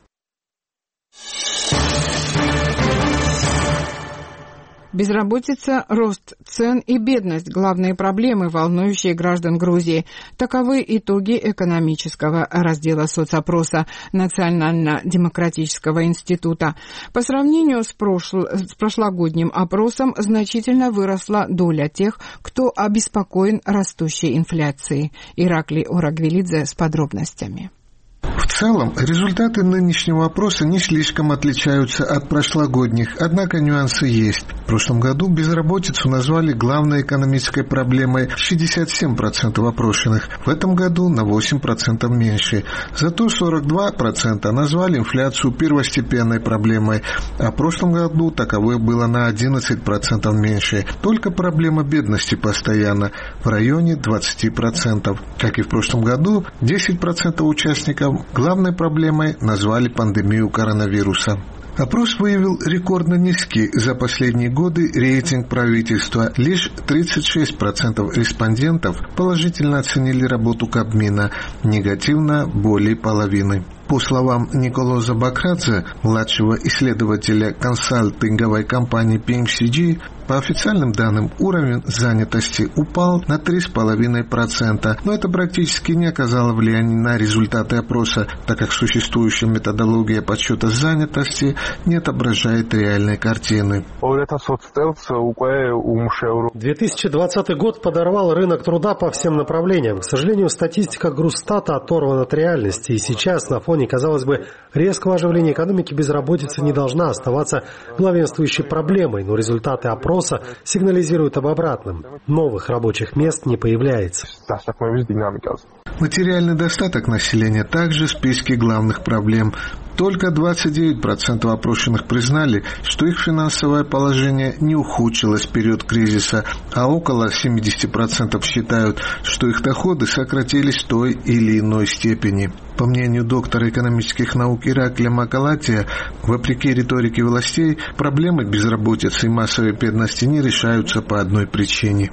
Безработица, рост цен и бедность – главные проблемы, волнующие граждан Грузии. Таковы итоги экономического раздела соцопроса Национально-демократического института. По сравнению с прошлогодним опросом значительно выросла доля тех, кто обеспокоен растущей инфляцией. Ираклий Орагвелидзе с подробностями. В целом, результаты нынешнего опроса не слишком отличаются от прошлогодних, однако нюансы есть. В прошлом году безработицу назвали главной экономической проблемой 67% опрошенных, в этом году на 8% меньше. Зато 42% назвали инфляцию первостепенной проблемой, а в прошлом году таковой было на 11% меньше. Только проблема бедности постоянно, в районе 20%. Как и в прошлом году, 10% участников главной проблемой назвали пандемию коронавируса. Опрос выявил рекордно низкий за последние годы рейтинг правительства. Лишь 36% респондентов положительно оценили работу Кабмина, негативно более половины. По словам Николоза Бакрадзе, младшего исследователя консалтинговой компании PMCG, по официальным данным уровень занятости упал на 3,5%, но это практически не оказало влияния на результаты опроса, так как существующая методология подсчета занятости не отображает реальной картины. 2020 год подорвал рынок труда по всем направлениям. К сожалению, статистика Грустата оторвана от реальности, и сейчас на фоне, казалось бы, резкого оживления экономики безработица не должна оставаться главенствующей проблемой, но результаты опроса спроса сигнализируют об обратном. Новых рабочих мест не появляется. Материальный достаток населения также в списке главных проблем. Только 29% опрошенных признали, что их финансовое положение не ухудшилось в период кризиса, а около 70% считают, что их доходы сократились в той или иной степени. По мнению доктора экономических наук Ираклия Макалатия, вопреки риторике властей, проблемы безработицы и массовой бедности не решаются по одной причине.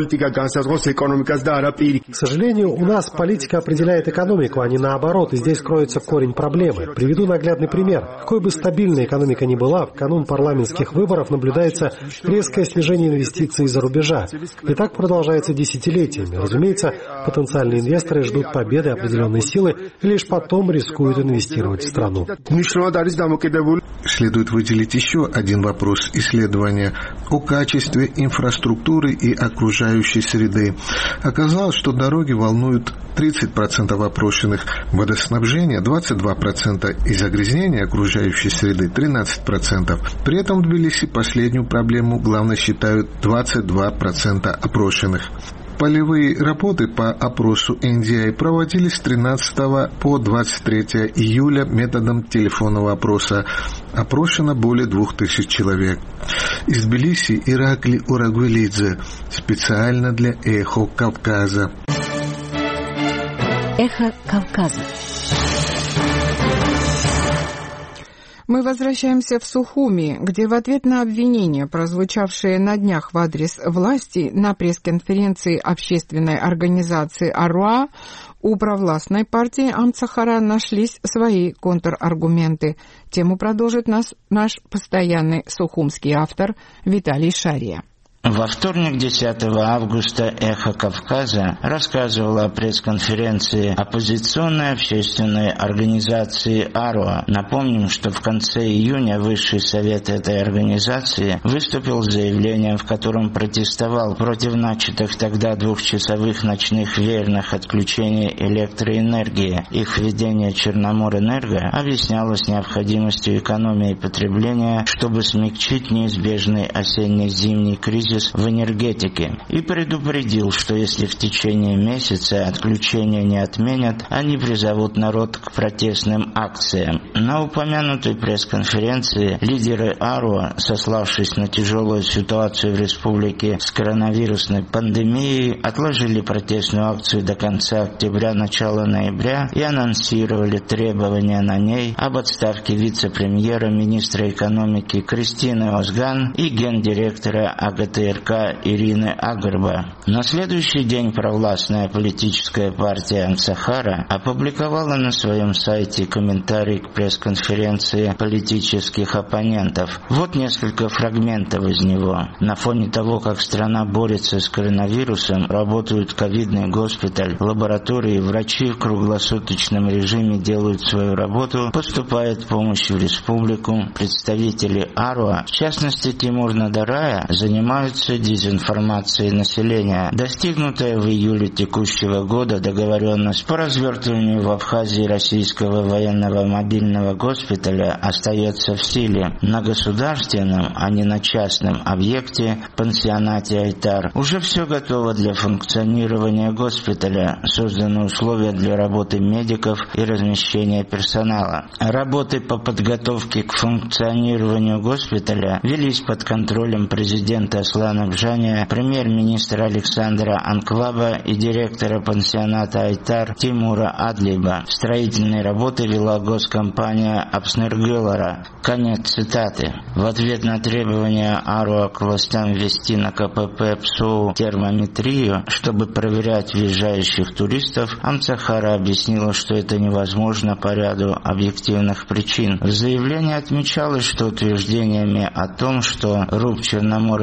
К сожалению, у нас политика определяет экономику, а не наоборот, и здесь кроется корень проблемы. Приведу наглядный пример. Какой бы стабильной экономика ни была, в канун парламентских выборов наблюдается резкое снижение инвестиций из-за рубежа. И так продолжается десятилетиями. Разумеется, потенциальные инвесторы ждут победы определенной силы и лишь потом рискуют инвестировать в страну. Следует выделить еще один вопрос исследования о качестве инфраструктуры и окружающей среды. Оказалось, что дороги волнуют 30% опрошенных, водоснабжение 22% и загрязнение окружающей среды 13%. При этом в Тбилиси последнюю проблему главной считают 22% опрошенных. Полевые работы по опросу NDI проводились с 13 по 23 июля методом телефонного опроса. Опрошено более 2000 человек. Из Тбилиси Иракли Урагвелидзе. Специально для «Эхо Кавказа». «Эхо Кавказа». Мы возвращаемся в Сухуми, где в ответ на обвинения, прозвучавшие на днях в адрес власти на пресс-конференции общественной организации «Аруа», у провластной партии Амцахара нашлись свои контраргументы. Тему продолжит наш постоянный сухумский автор Виталий Шария. Во вторник, 10 августа, «Эхо Кавказа» рассказывала о пресс-конференции оппозиционной общественной организации «Аруа». Напомним, что в конце июня Высший совет этой организации выступил с заявлением, в котором протестовал против начатых тогда 2-часовых ночных веерных отключений электроэнергии. Их введение Черноморэнерго объяснялось необходимостью экономии потребления, чтобы смягчить неизбежный осенне-зимний кризис в энергетике, и предупредил, что если в течение месяца отключения не отменят, они призовут народ к протестным акциям. На упомянутой пресс-конференции лидеры АРУА, сославшись на тяжелую ситуацию в республике с коронавирусной пандемией, отложили протестную акцию до конца октября-начала ноября и анонсировали требования на ней об отставке вице-премьера, министра экономики Кристины Озган и гендиректора АГТРК Ирины Агарба. На следующий день провластная политическая партия Амцахара опубликовала на своем сайте комментарий к пресс-конференции политических оппонентов. Вот несколько фрагментов из него. На фоне того, как страна борется с коронавирусом, работают ковидный госпиталь, лаборатории, врачи в круглосуточном режиме делают свою работу, поступает помощь в республику, представители АРУА, в частности Тимур Надарая, занимаются дезинформацией населения. Достигнутая в июле текущего года договоренность по развертыванию в Абхазии российского военного мобильного госпиталя остается в силе. На государственном, а не на частном объекте, пансионате Айтар, уже все готово для функционирования госпиталя. Созданы условия для работы медиков и размещения персонала. Работы по подготовке к функционированию госпиталя велись под контролем президента Аслана Бжаня, премьер-министра Александра Анкваба и директора пансионата Айтар Тимура Адлиба. Строительные работы вела госкомпания Апснергелара. Конец цитаты. В ответ на требования АРУА к властям ввести на КПП ПСОУ термометрию, чтобы проверять въезжающих туристов, Амцахара объяснила, что это невозможно по ряду объективных причин. В заявлении отмечалось, что утверждениями о том, что РУП Черноморэнерго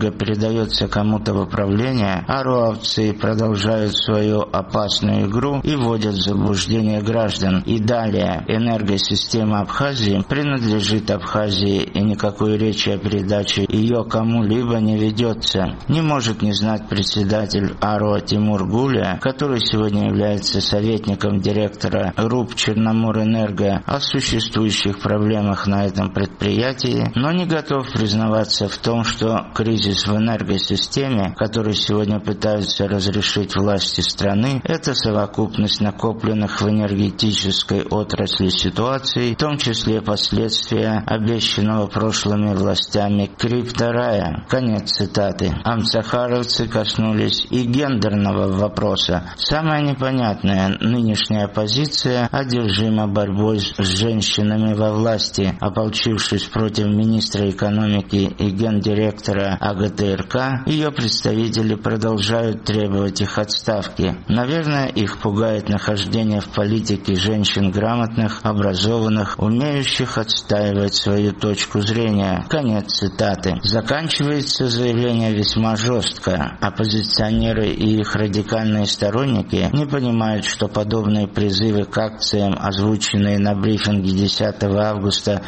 контроля передается кому-то в управление, аруавцы продолжают свою опасную игру и вводят в заблуждение граждан. И далее энергосистема Абхазии принадлежит Абхазии, и никакой речи о передаче ее кому-либо не ведется. Не может не знать председатель АРОА Тимур Гуля, который сегодня является советником директора РУП Черноморэнерго, о существующих проблемах на этом предприятии, но не готов признаваться в том, что кризис в энергосистеме, который сегодня пытаются разрешить власти страны, это совокупность накопленных в энергетической отрасли ситуаций, в том числе последствия обещанного прошлыми властями крипторая. Конец цитаты. Амцахаровцы коснулись и гендерного вопроса. Самая непонятная нынешняя оппозиция одержима борьбой с женщинами во власти, ополчившись против министра экономики и гендиректора АГТРК, ее представители продолжают требовать их отставки. Наверное, их пугает нахождение в политике женщин грамотных, образованных, умеющих отстаивать свою точку зрения. Конец цитаты. Заканчивается заявление весьма жестко. Оппозиционеры и их радикальные сторонники не понимают, что подобные призывы к акциям, озвученные на брифинге 10 августа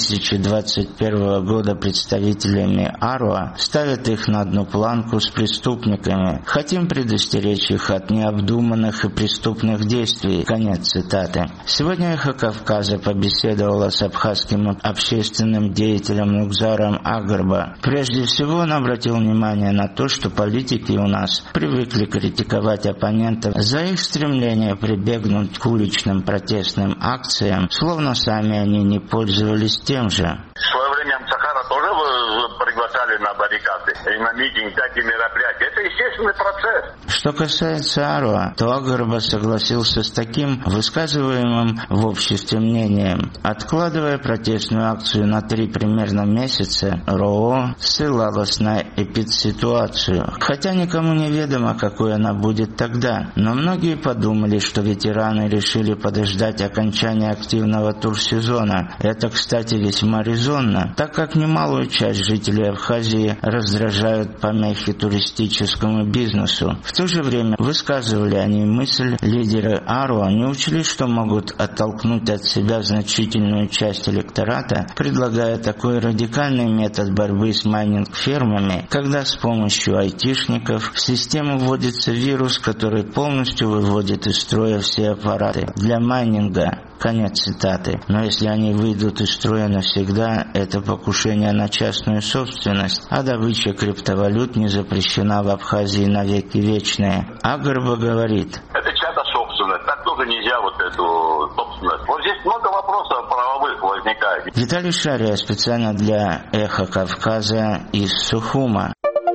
2021 года представителями АРОА, ставят их на одну планку с преступниками. Хотим предостеречь их от необдуманных и преступных действий. Конец цитаты. Сегодня «Эхо Кавказа» побеседовала с абхазским общественным деятелем Нукзаром Агарба. Прежде всего он обратил внимание на то, что политики у нас привыкли критиковать оппонентов за их стремление прибегнуть к уличным протестным акциям, словно сами они не пользовались тем же. В свое время Амцахара тоже приглашали на баррикады и на митинг, такие мероприятия. Это естественный процесс. Что касается АРОА, то Агарба согласился с таким высказываемым в обществе мнением. Откладывая протестную акцию на 3 примерно месяца, РОО ссылалась на эпидситуацию. Хотя никому не ведомо, какой она будет тогда. Но многие подумали, что ветераны решили подождать окончания активного турсезона. Это, кстати, весьма резонно, так как немалую часть жителей Абхазии раздражают помехи туристическому бизнесу. В то же время высказывали они мысль, лидеры АРОА не учли, что могут оттолкнуть от себя значительную часть электората, предлагая такой радикальный метод борьбы с майнинг-фермами, когда с помощью айтишников в систему вводится вирус, который полностью выводит из строя все аппараты для майнинга. Конец цитаты. Но если они выйдут из строя навсегда, это покушение на частную собственность, а добыча криптовалют не запрещена в Абхазии навеки вечные. Агарба говорит: это частная собственность, так тоже нельзя вот эту собственность. Вот здесь много вопросов правовых возникает. Виталий Шария специально для «Эхо Кавказа» из Сухума.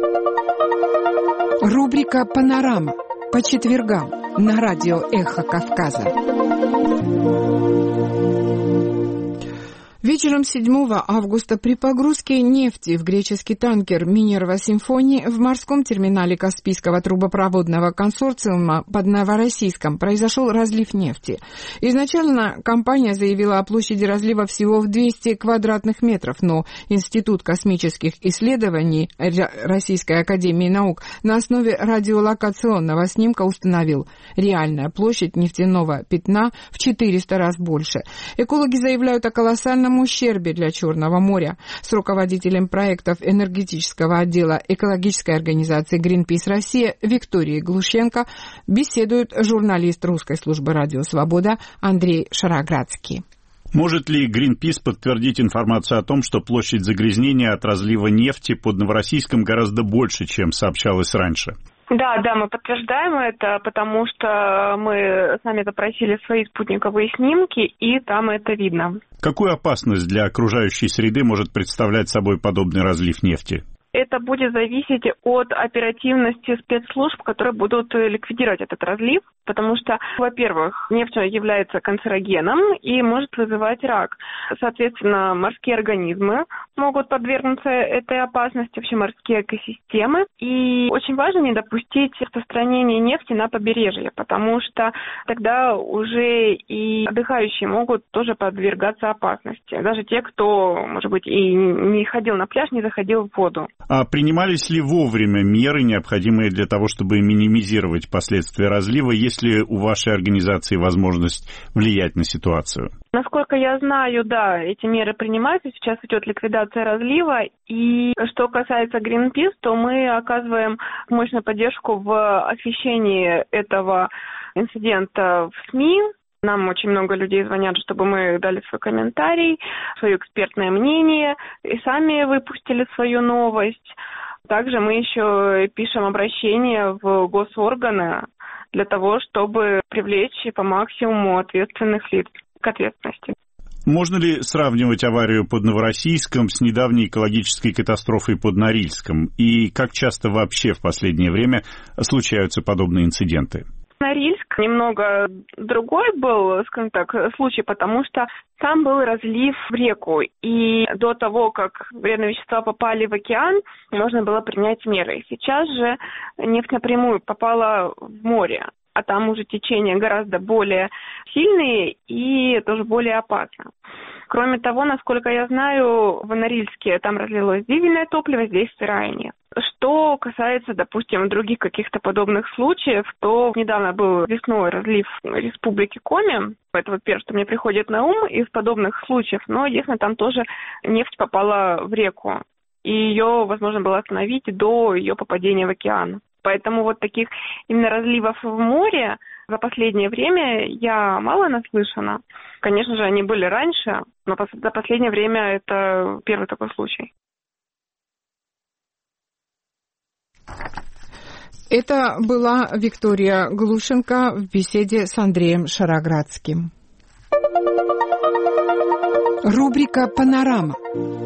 Рубрика «Панорама» по четвергам на радио «Эхо Кавказа». Вечером 7 августа при погрузке нефти в греческий танкер «Минерва Симфонии» в морском терминале Каспийского трубопроводного консорциума под Новороссийском произошел разлив нефти. Изначально компания заявила о площади разлива всего в 200 квадратных метров, но Институт космических исследований Российской академии наук на основе радиолокационного снимка установил: реальная площадь нефтяного пятна в 400 раз больше. Экологи заявляют о колоссальном ущербе для Черного моря. С руководителем проектов энергетического отдела экологической организации «Гринпис Россия» Викторией Глушенко беседует журналист русской службы «Радио Свобода» Андрей Шароградский. Может ли Greenpeace подтвердить информацию о том, что площадь загрязнения от разлива нефти под Новороссийском гораздо больше, чем сообщалось раньше? Да, мы подтверждаем это, потому что мы сами запросили свои спутниковые снимки, и там это видно. Какую опасность для окружающей среды может представлять собой подобный разлив нефти? Это будет зависеть от оперативности спецслужб, которые будут ликвидировать этот разлив, потому что, во-первых, нефть является канцерогеном и может вызывать рак. Соответственно, морские организмы могут подвергнуться этой опасности, вообще морские экосистемы. И очень важно не допустить распространения нефти на побережье, потому что тогда уже и отдыхающие могут тоже подвергаться опасности. Даже те, кто, может быть, и не ходил на пляж, не заходил в воду. А принимались ли вовремя меры, необходимые для того, чтобы минимизировать последствия разлива? Есть ли у вашей организации возможность влиять на ситуацию? Насколько я знаю, да, эти меры принимаются. Сейчас идет ликвидация разлива. И что касается Greenpeace, то мы оказываем мощную поддержку в освещении этого инцидента в СМИ. Нам очень много людей звонят, чтобы мы дали свой комментарий, свое экспертное мнение и сами выпустили свою новость. Также мы еще пишем обращения в госорганы для того, чтобы привлечь по максимуму ответственных лиц к ответственности. Можно ли сравнивать аварию под Новороссийском с недавней экологической катастрофой под Норильском? И как часто вообще в последнее время случаются подобные инциденты? Норильск немного другой был, скажем так, случай, потому что там был разлив в реку, и до того, как вредные вещества попали в океан, можно было принять меры. Сейчас же нефть напрямую попала в море, а там уже течения гораздо более сильные и тоже более опасно. Кроме того, насколько я знаю, в Норильске там разлилось дизельное топливо, здесь сырая нефть. Что касается, допустим, других каких-то подобных случаев, то недавно был весной разлив в республике Коми. Это вот первое, что мне приходит на ум из подобных случаев. Но, естественно, там тоже нефть попала в реку. И ее возможно было остановить до ее попадения в океан. Поэтому вот таких именно разливов в море за последнее время я мало наслышана. Конечно же, они были раньше, но за последнее время это первый такой случай. Это была Виктория Глушенко в беседе с Андреем Шароградским. Рубрика «Панорама».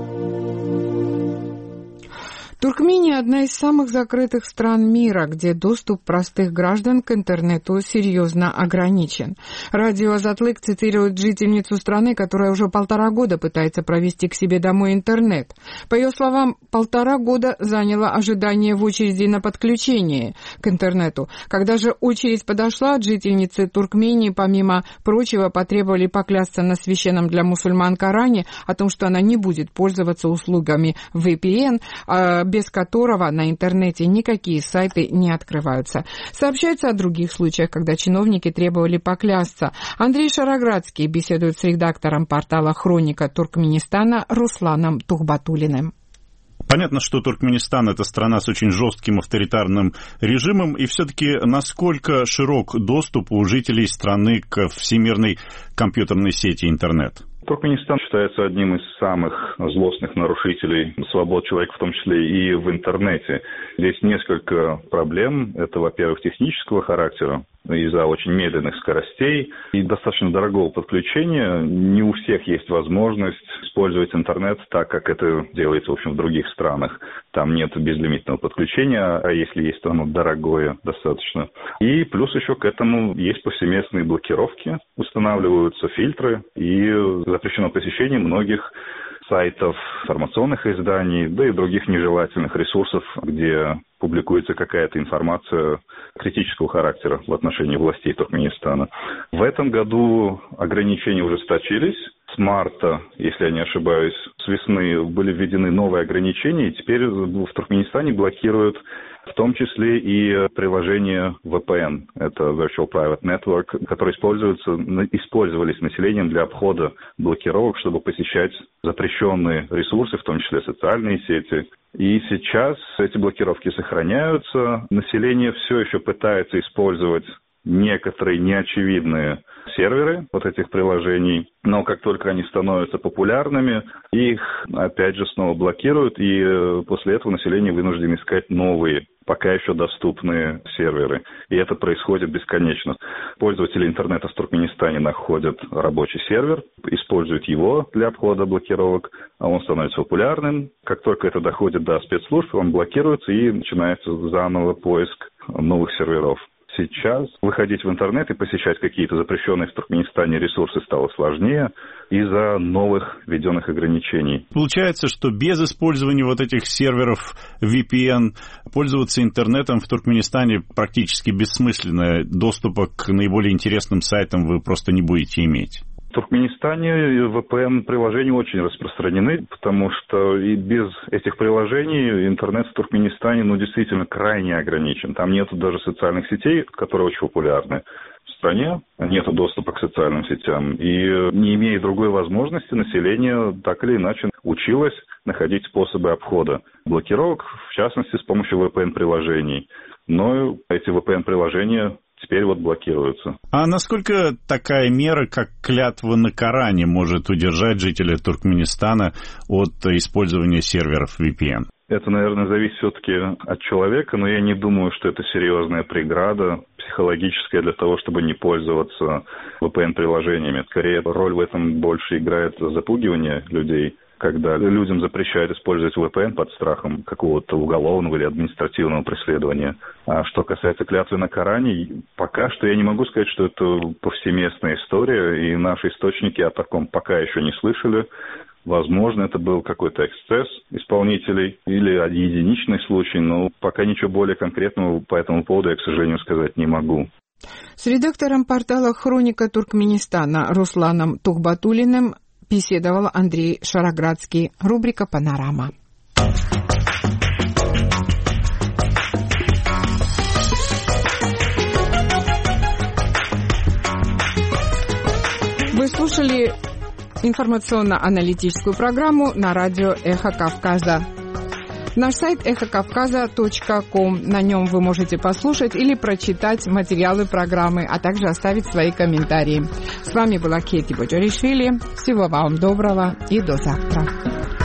Туркмения – одна из самых закрытых стран мира, где доступ простых граждан к интернету серьезно ограничен. Радио «Азатлык» цитирует жительницу страны, которая уже 1,5 года пытается провести к себе домой интернет. По ее словам, 1,5 года заняло ожидание в очереди на подключение к интернету. Когда же очередь подошла, от жительницы Туркмении, помимо прочего, потребовали поклясться на священном для мусульман Коране о том, что она не будет пользоваться услугами VPN, без которого на интернете никакие сайты не открываются. Сообщается о других случаях, когда чиновники требовали поклясться. Андрей Шароградский беседует с редактором портала «Хроника Туркменистана» Русланом Тухбатуллиным. Понятно, что Туркменистан – это страна с очень жестким авторитарным режимом, и все-таки насколько широк доступ у жителей страны к всемирной компьютерной сети интернет? Туркменистан считается одним из самых злостных нарушителей свобод человека, в том числе и в интернете. Здесь несколько проблем. Это, во-первых, технического характера, из-за очень медленных скоростей и достаточно дорогого подключения. Не у всех есть возможность использовать интернет так, как это делается, в общем, в других странах. Там нет безлимитного подключения, а если есть, то оно дорогое достаточно. И плюс еще к этому есть повсеместные блокировки, устанавливаются фильтры и запрещено посещение многих сайтов, информационных изданий, да и других нежелательных ресурсов, где публикуется какая-то информация критического характера в отношении властей Туркменистана. В этом году ограничения ужесточились. С марта, если я не ошибаюсь, с весны были введены новые ограничения, и теперь в Туркменистане блокируют в том числе и приложение VPN, это Virtual Private Network, которые использовались населением для обхода блокировок, чтобы посещать запрещенные ресурсы, в том числе социальные сети. И сейчас эти блокировки сохраняются. Население все еще пытается использовать некоторые неочевидные серверы вот этих приложений, но как только они становятся популярными, их опять же снова блокируют, и после этого население вынуждено искать новые, пока еще доступные серверы. И это происходит бесконечно. Пользователи интернета в Туркменистане находят рабочий сервер, используют его для обхода блокировок, а он становится популярным. Как только это доходит до спецслужб, он блокируется, и начинается заново поиск новых серверов. Сейчас выходить в интернет и посещать какие-то запрещенные в Туркменистане ресурсы стало сложнее из-за новых введенных ограничений. Получается, что без использования вот этих серверов VPN пользоваться интернетом в Туркменистане практически бессмысленно. Доступа к наиболее интересным сайтам вы просто не будете иметь. Туркменистане VPN-приложения очень распространены, потому что и без этих приложений интернет в Туркменистане, действительно крайне ограничен. Там нету даже социальных сетей, которые очень популярны в стране, нету доступа к социальным сетям. И не имея другой возможности, население так или иначе училось находить способы обхода блокировок, в частности, с помощью VPN-приложений. Но эти VPN-приложения теперь блокируются. А насколько такая мера, как клятва на Коране, может удержать жителей Туркменистана от использования серверов VPN? Это, наверное, зависит все-таки от человека, но я не думаю, что это серьезная преграда психологическая для того, чтобы не пользоваться VPN-приложениями. Скорее, роль в этом больше играет запугивание людей, когда людям запрещают использовать VPN под страхом какого-то уголовного или административного преследования. А что касается клятвы на Коране, пока что я не могу сказать, что это повсеместная история, и наши источники о таком пока еще не слышали. Возможно, это был какой-то эксцесс исполнителей или единичный случай, но пока ничего более конкретного по этому поводу я, к сожалению, сказать не могу. С редактором портала «Хроника Туркменистана» Русланом Тухбатуллиным беседовал Андрей Шароградский. Рубрика «Панорама». Вы слушали информационно-аналитическую программу на радио «Эхо Кавказа». Наш сайт эхокавказа.ком. На нем вы можете послушать или прочитать материалы программы, а также оставить свои комментарии. С вами была Кети Боджаришвили. Всего вам доброго и до завтра.